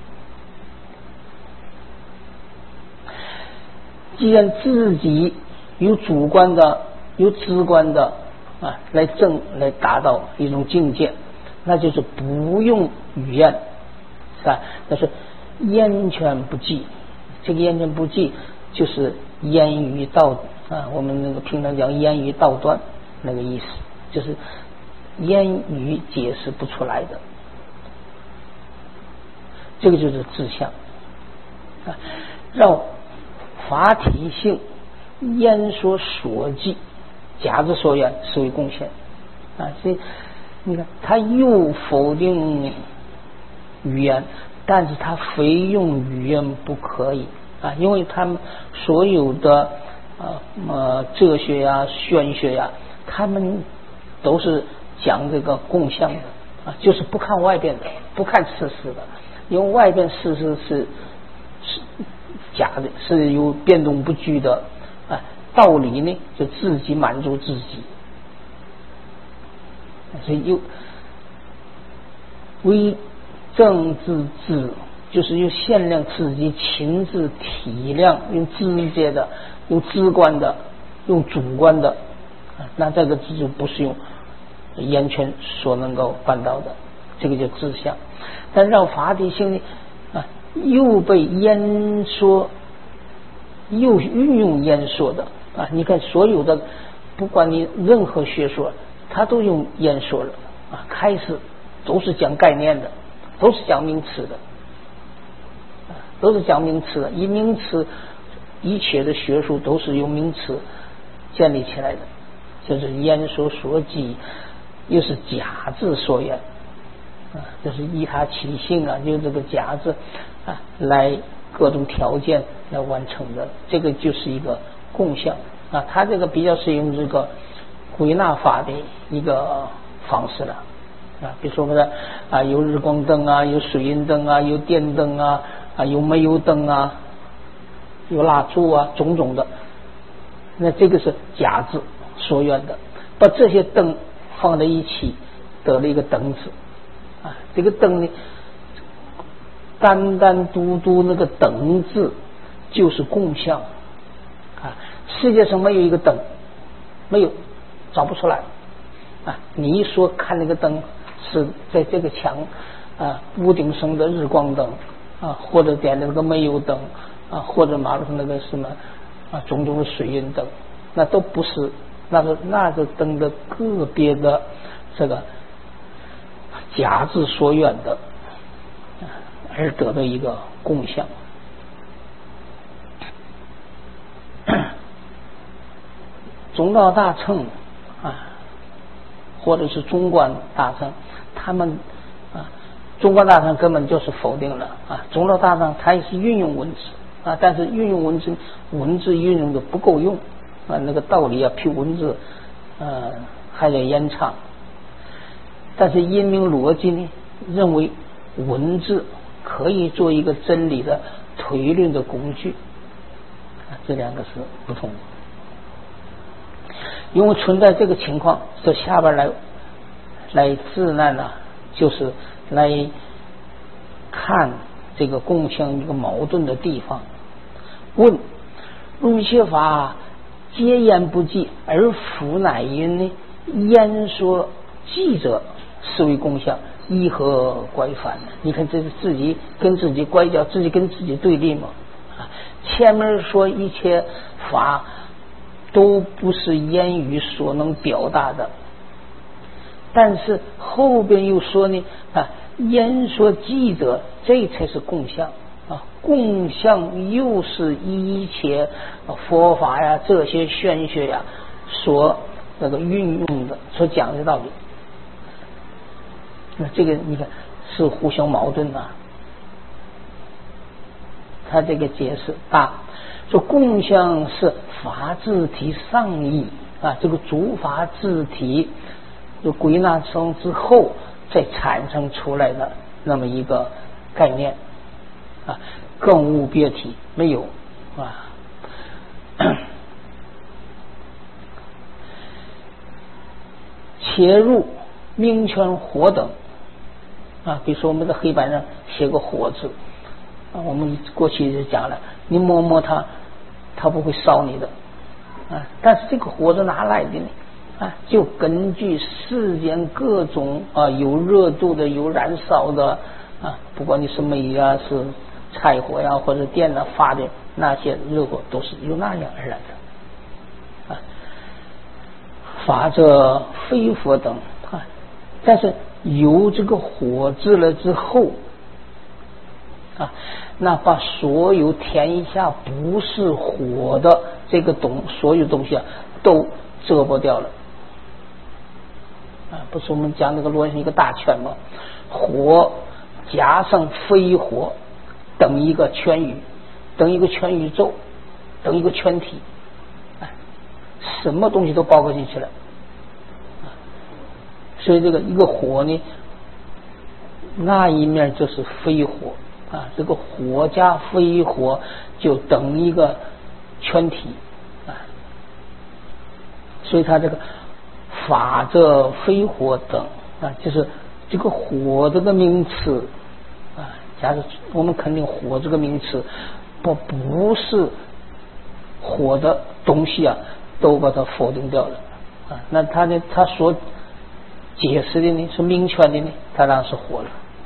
既然自己有主观的、有直观的啊，来证来达到一种境界，那就是不用语言，是吧？但是言权不济，这个言权不济就是言语道啊，我们那个平常讲言语道断那个意思，就是言语解释不出来的，这个就是志向啊，让法体性言说所记，假之所言，是为贡献啊。所以你看，他又否定语言，但是他非用语言不可以啊，因为他们所有的呃呃哲学呀、玄学呀，他们都是讲这个共相的啊，就是不看外边的，不看事实的，因为外边事实是是假的，是有变动不居的啊。道理呢，就自己满足自己，所以又为政治治，就是用限量自己亲自体谅，用直接的、用直观的、用主观的，那这个就不是用言权所能够办到的，这个叫志向。但让法体性呢啊，又被言说，又运用言说的啊，你看所有的，不管你任何学说， 他都用言说了啊，开始都是讲概念的，都是讲名词的，都是讲名词的。以名词，一切的学术都是由名词建立起来的，就是言说说记，又是假字说言啊，就是依他起性啊，用这个假字啊来各种条件来完成的，这个就是一个共相啊。他这个比较是用这个归纳法的一个方式了啊，比如说我们的啊有日光灯啊，有水银灯啊，有电灯啊，啊有煤油灯啊，有蜡烛啊，种种的。那这个是假字说愿的，把这些灯放在一起得了一个灯字啊。这个灯呢，单单独独那个灯字就是共相啊。世界上没有一个灯，没有，找不出来啊。你一说看那个灯是在这个墙啊屋顶上的日光灯啊，或者点那个煤油灯啊，或者马路上那个什么啊种种的水银灯，那都不是那个那个灯的个别的这个假字说愿的，而得到一个共相。中道大乘啊，或者是中观大乘，他们啊，中观大乘根本就是否定了啊。中道大乘它也是运用文字啊，但是运用文字，文字运用的不够用啊，那个道理啊，比文字呃还得延长。但是因明逻辑呢，认为文字可以做一个真理的推论的工具啊，这两个是不同的。因为存在这个情况，这下边来来自难呢，就是来看这个共相一个矛盾的地方。问入一切法皆言不记，而弗乃云呢？言说记者是为共相，依何乖反呢？你看这是自己跟自己乖角，自己跟自己对立嘛。啊，前面说一切法都不是言语所能表达的，但是后边又说呢啊，言说记者，这才是共相啊。共相又是一切佛法呀，这些玄学呀所那个运用的，所讲的道理。那这个你看是互相矛盾的。他这个解释大，说共相是法自体上义啊，这个诸法自体就归纳成之后再产生出来的那么一个概念啊，更无别体，没有啊。切入明权火等啊，比如说我们在黑板上写个火字啊，我们过去就讲了，你摸摸它，它不会烧你的啊。但是这个火是哪来的呢？啊，就根据世间各种啊有热度的、有燃烧的啊，不管你是煤啊、是柴火呀、啊、或者电啊发的那些热火，都是由那样而来的啊。法者非佛等啊，但是有这个火字了之后啊，那把所有天下不是火的这个东所有东西啊都遮蔽掉了啊。不是我们讲那个螺旋一个大圈吗？火加上非火等一个全宇，等一个全宇宙，等一个全体，哎，什么东西都包括进去了。所以这个一个火呢，那一面就是非火啊，这个火加非火就等一个全体啊。所以它这个法者非火等啊，就是这个火这个名词啊，假如我们肯定火这个名词不不是火的东西啊，都把它否定掉了啊。那他呢，他所解释的呢是明确的呢，它当然是火了。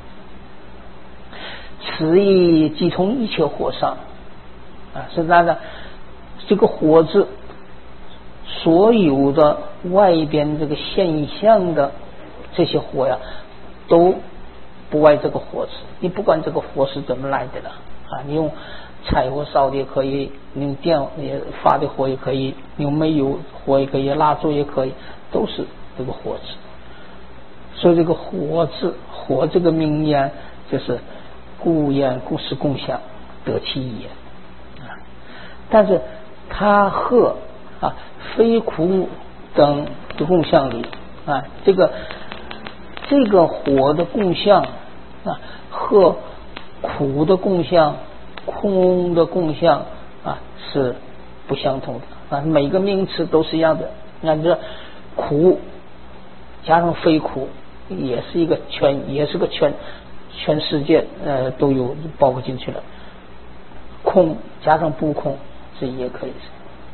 此意即同一切火上啊，是那个这个火字所有的外边这个现象的这些火呀，都不外这个火池。你不管这个火是怎么来的了啊，你用柴火烧的也可以，你用电也发的火也可以，你用煤油火也可以，蜡烛也可以，都是这个火池。所以这个火字，火这个名言就是故言故事共享得其也啊。但是它和啊非苦等的共相里啊，这个这个火的共相啊和苦的共相、空的共相啊是不相同的啊。每个名词都是一样的。你看这苦加上非苦，也是一个全，也是个全，全世界呃都有包括进去了。空加上不空，这也可以是。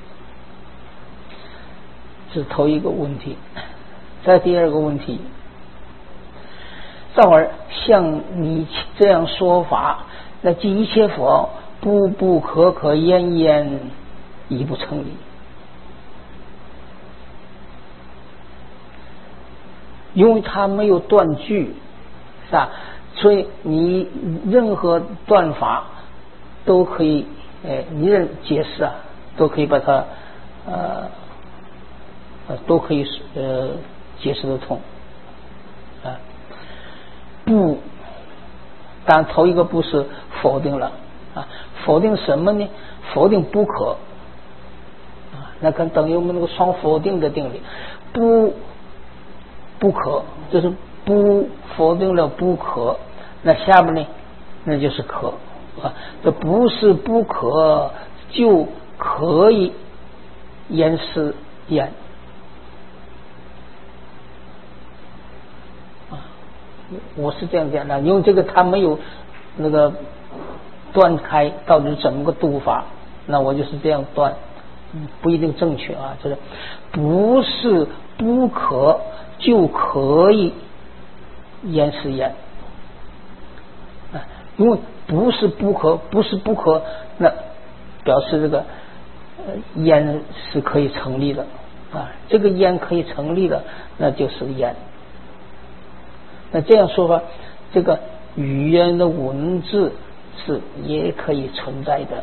这是头一个问题。再第二个问题，照而像你这样说法，那即一切佛不不可可言言，亦不成立。因为它没有断句，是吧？所以你任何断法都可以，哎，你任解释啊，都可以把它呃呃都可以呃解释得通啊。不，当然头一个不是否定了啊，否定什么呢？否定不可啊，那跟等于我们那个双否定的定理，不。不可，就是不否定了不可，那下面呢，那就是可啊。这不是不可就可以言是言啊，我是这样讲的。因为这个它没有那个断开到底怎么个读法，那我就是这样断，不一定正确啊。就是不是不可就可以言是言啊，因为不是不可，不是不可，那表示这个呃言是可以成立的啊，这个言可以成立的，那就是言。那这样说吧，这个语言的文字是也可以存在的。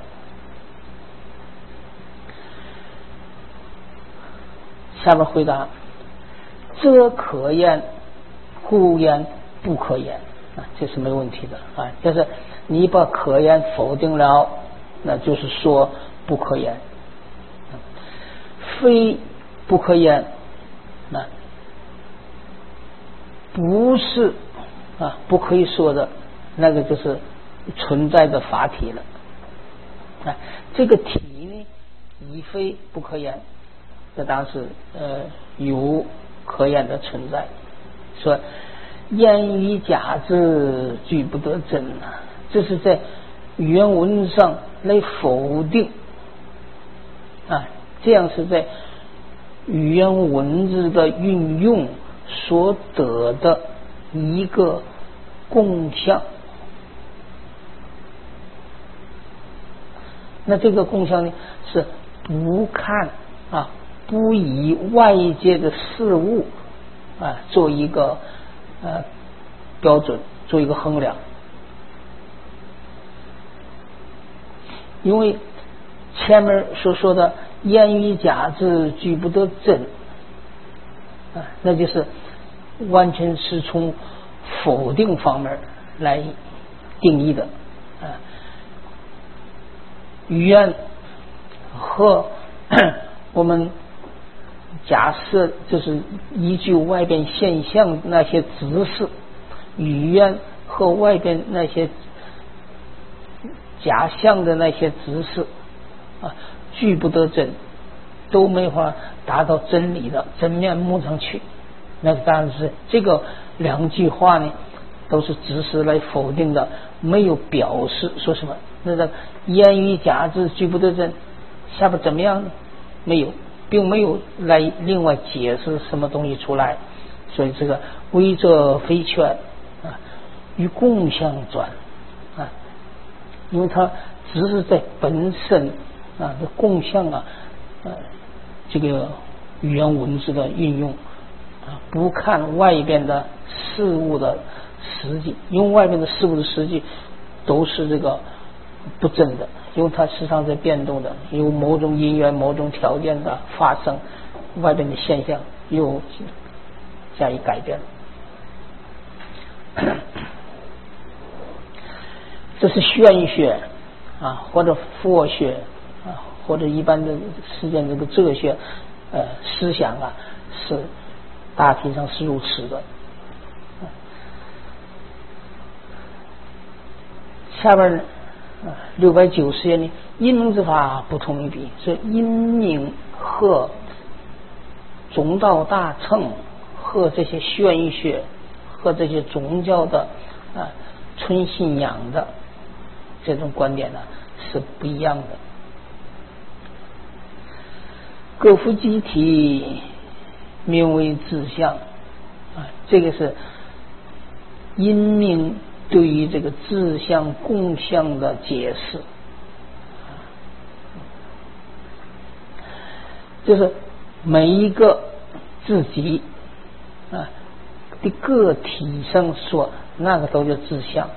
下面回答。这可言，故言不可言啊，这是没问题的啊。就是你把可言否定了，那就是说不可言，非不可言，那不是啊不可以说的，那个就是存在的法体了啊。这个体呢，已非不可言，这当然是呃有可言的存在。说言语假字俱不得真啊，这是在语言文上来否定啊，这样是在语言文字的运用所得的一个共相。那这个共相呢，是不看啊不以外界的事物啊做一个呃标准，做一个衡量。因为前面所说的言语假字俱不得真啊，那就是完全是从否定方面来定义的啊。语言和我们假设就是依据外边现象那些知识，语言和外边那些假象的那些知识啊，俱不得真，都没法达到真理的真面目上去。那当然是这个两句话呢，都是知识来否定的，没有表示说什么。那个言语假字俱不得真，下边怎么样呢？没有，并没有来另外解释什么东西出来。所以这个为这非全啊，与共相转啊，因为它只是在本身啊的共相啊，呃，这个语言文字的运用啊，不看外边的事物的实际，因为外边的事物的实际都是这个不真的，因为它时常在变动的，有某种因缘某种条件的发生，外边的现象又加以改变。这是玄学啊，或者佛学啊，或者一般的世间这个哲学呃思想啊，是大体上是如此的。下边呢，六百九十页呢，阴明之法不同于彼，是阴明和中道大乘和这些玄学和这些宗教的啊纯信仰的这种观点呢是不一样的。各夫集体名为自相啊，这个是阴明对于这个自相共相的解释，就是每一个自己啊的个体上说，那个都叫自相。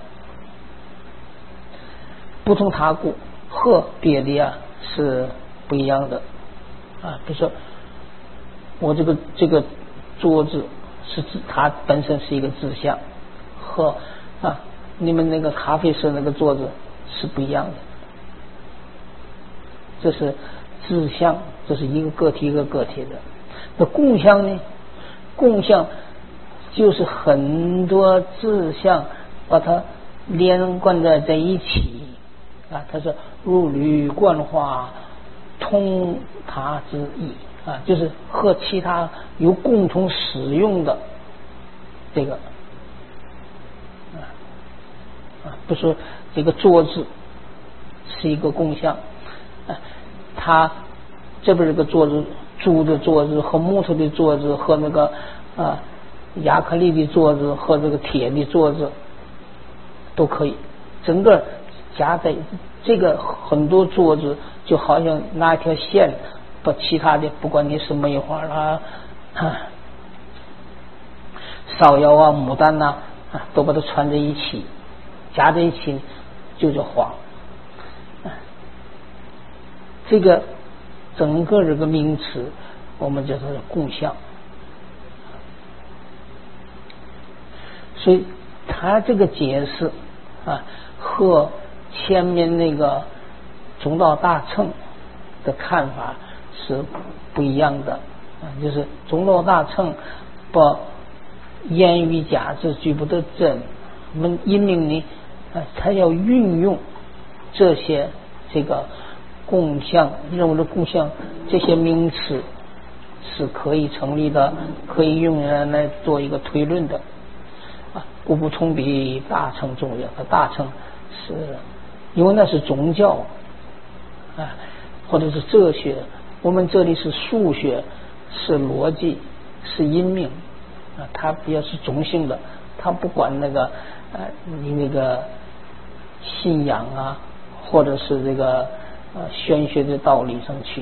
不同他故和别的啊是不一样的啊。比如说我这个这个桌子是自，它本身是一个自相，和啊你们那个咖啡室那个桌子是不一样的。这是自相，这是一个个体一个个体的。那共相呢？共相就是很多自相把它连贯在在一起啊，它是如履贯花，通他之意啊，就是和其他有共同使用的这个啊啊，不是这个桌子是一个共相啊，它这边这个桌子，竹的桌子和木头的桌子和那个啊亚克力的桌子和这个铁的桌子都可以，整个加在这个很多桌子就好像拿一条线把其他的，不管你是梅花啦、啊、芍药啊、牡丹呐、啊，都把它串在一起，加在一起就叫花。啊、这个整个这个名词我们叫做共相。所以他这个解释啊和前面那个中道大乘的看法是不一样的啊，就是中道大乘把言语假字具不得真，我们阴明呢啊，他要运用这些这个共相，认为的共相这些名词是可以成立的，可以用来做一个推论的啊。故不同彼大乘宗教，和大乘是因为那是宗教啊，或者是哲学，我们这里是数学，是逻辑，是阴明啊，它比较是中性的，它不管那个呃你那个信仰啊，或者是这个呃玄学的道理上去。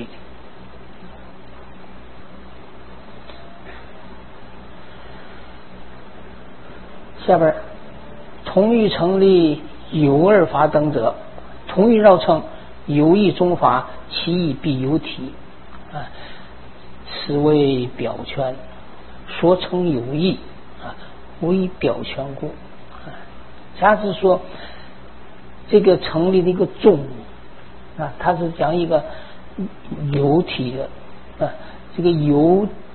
下边同欲成立有二法等者，同欲绕称有义中法，其义必有体啊，此为表圈。说成有义啊，为表圈故啊。假使说这个成立的一个宗啊，它是讲一个有体的啊，这个有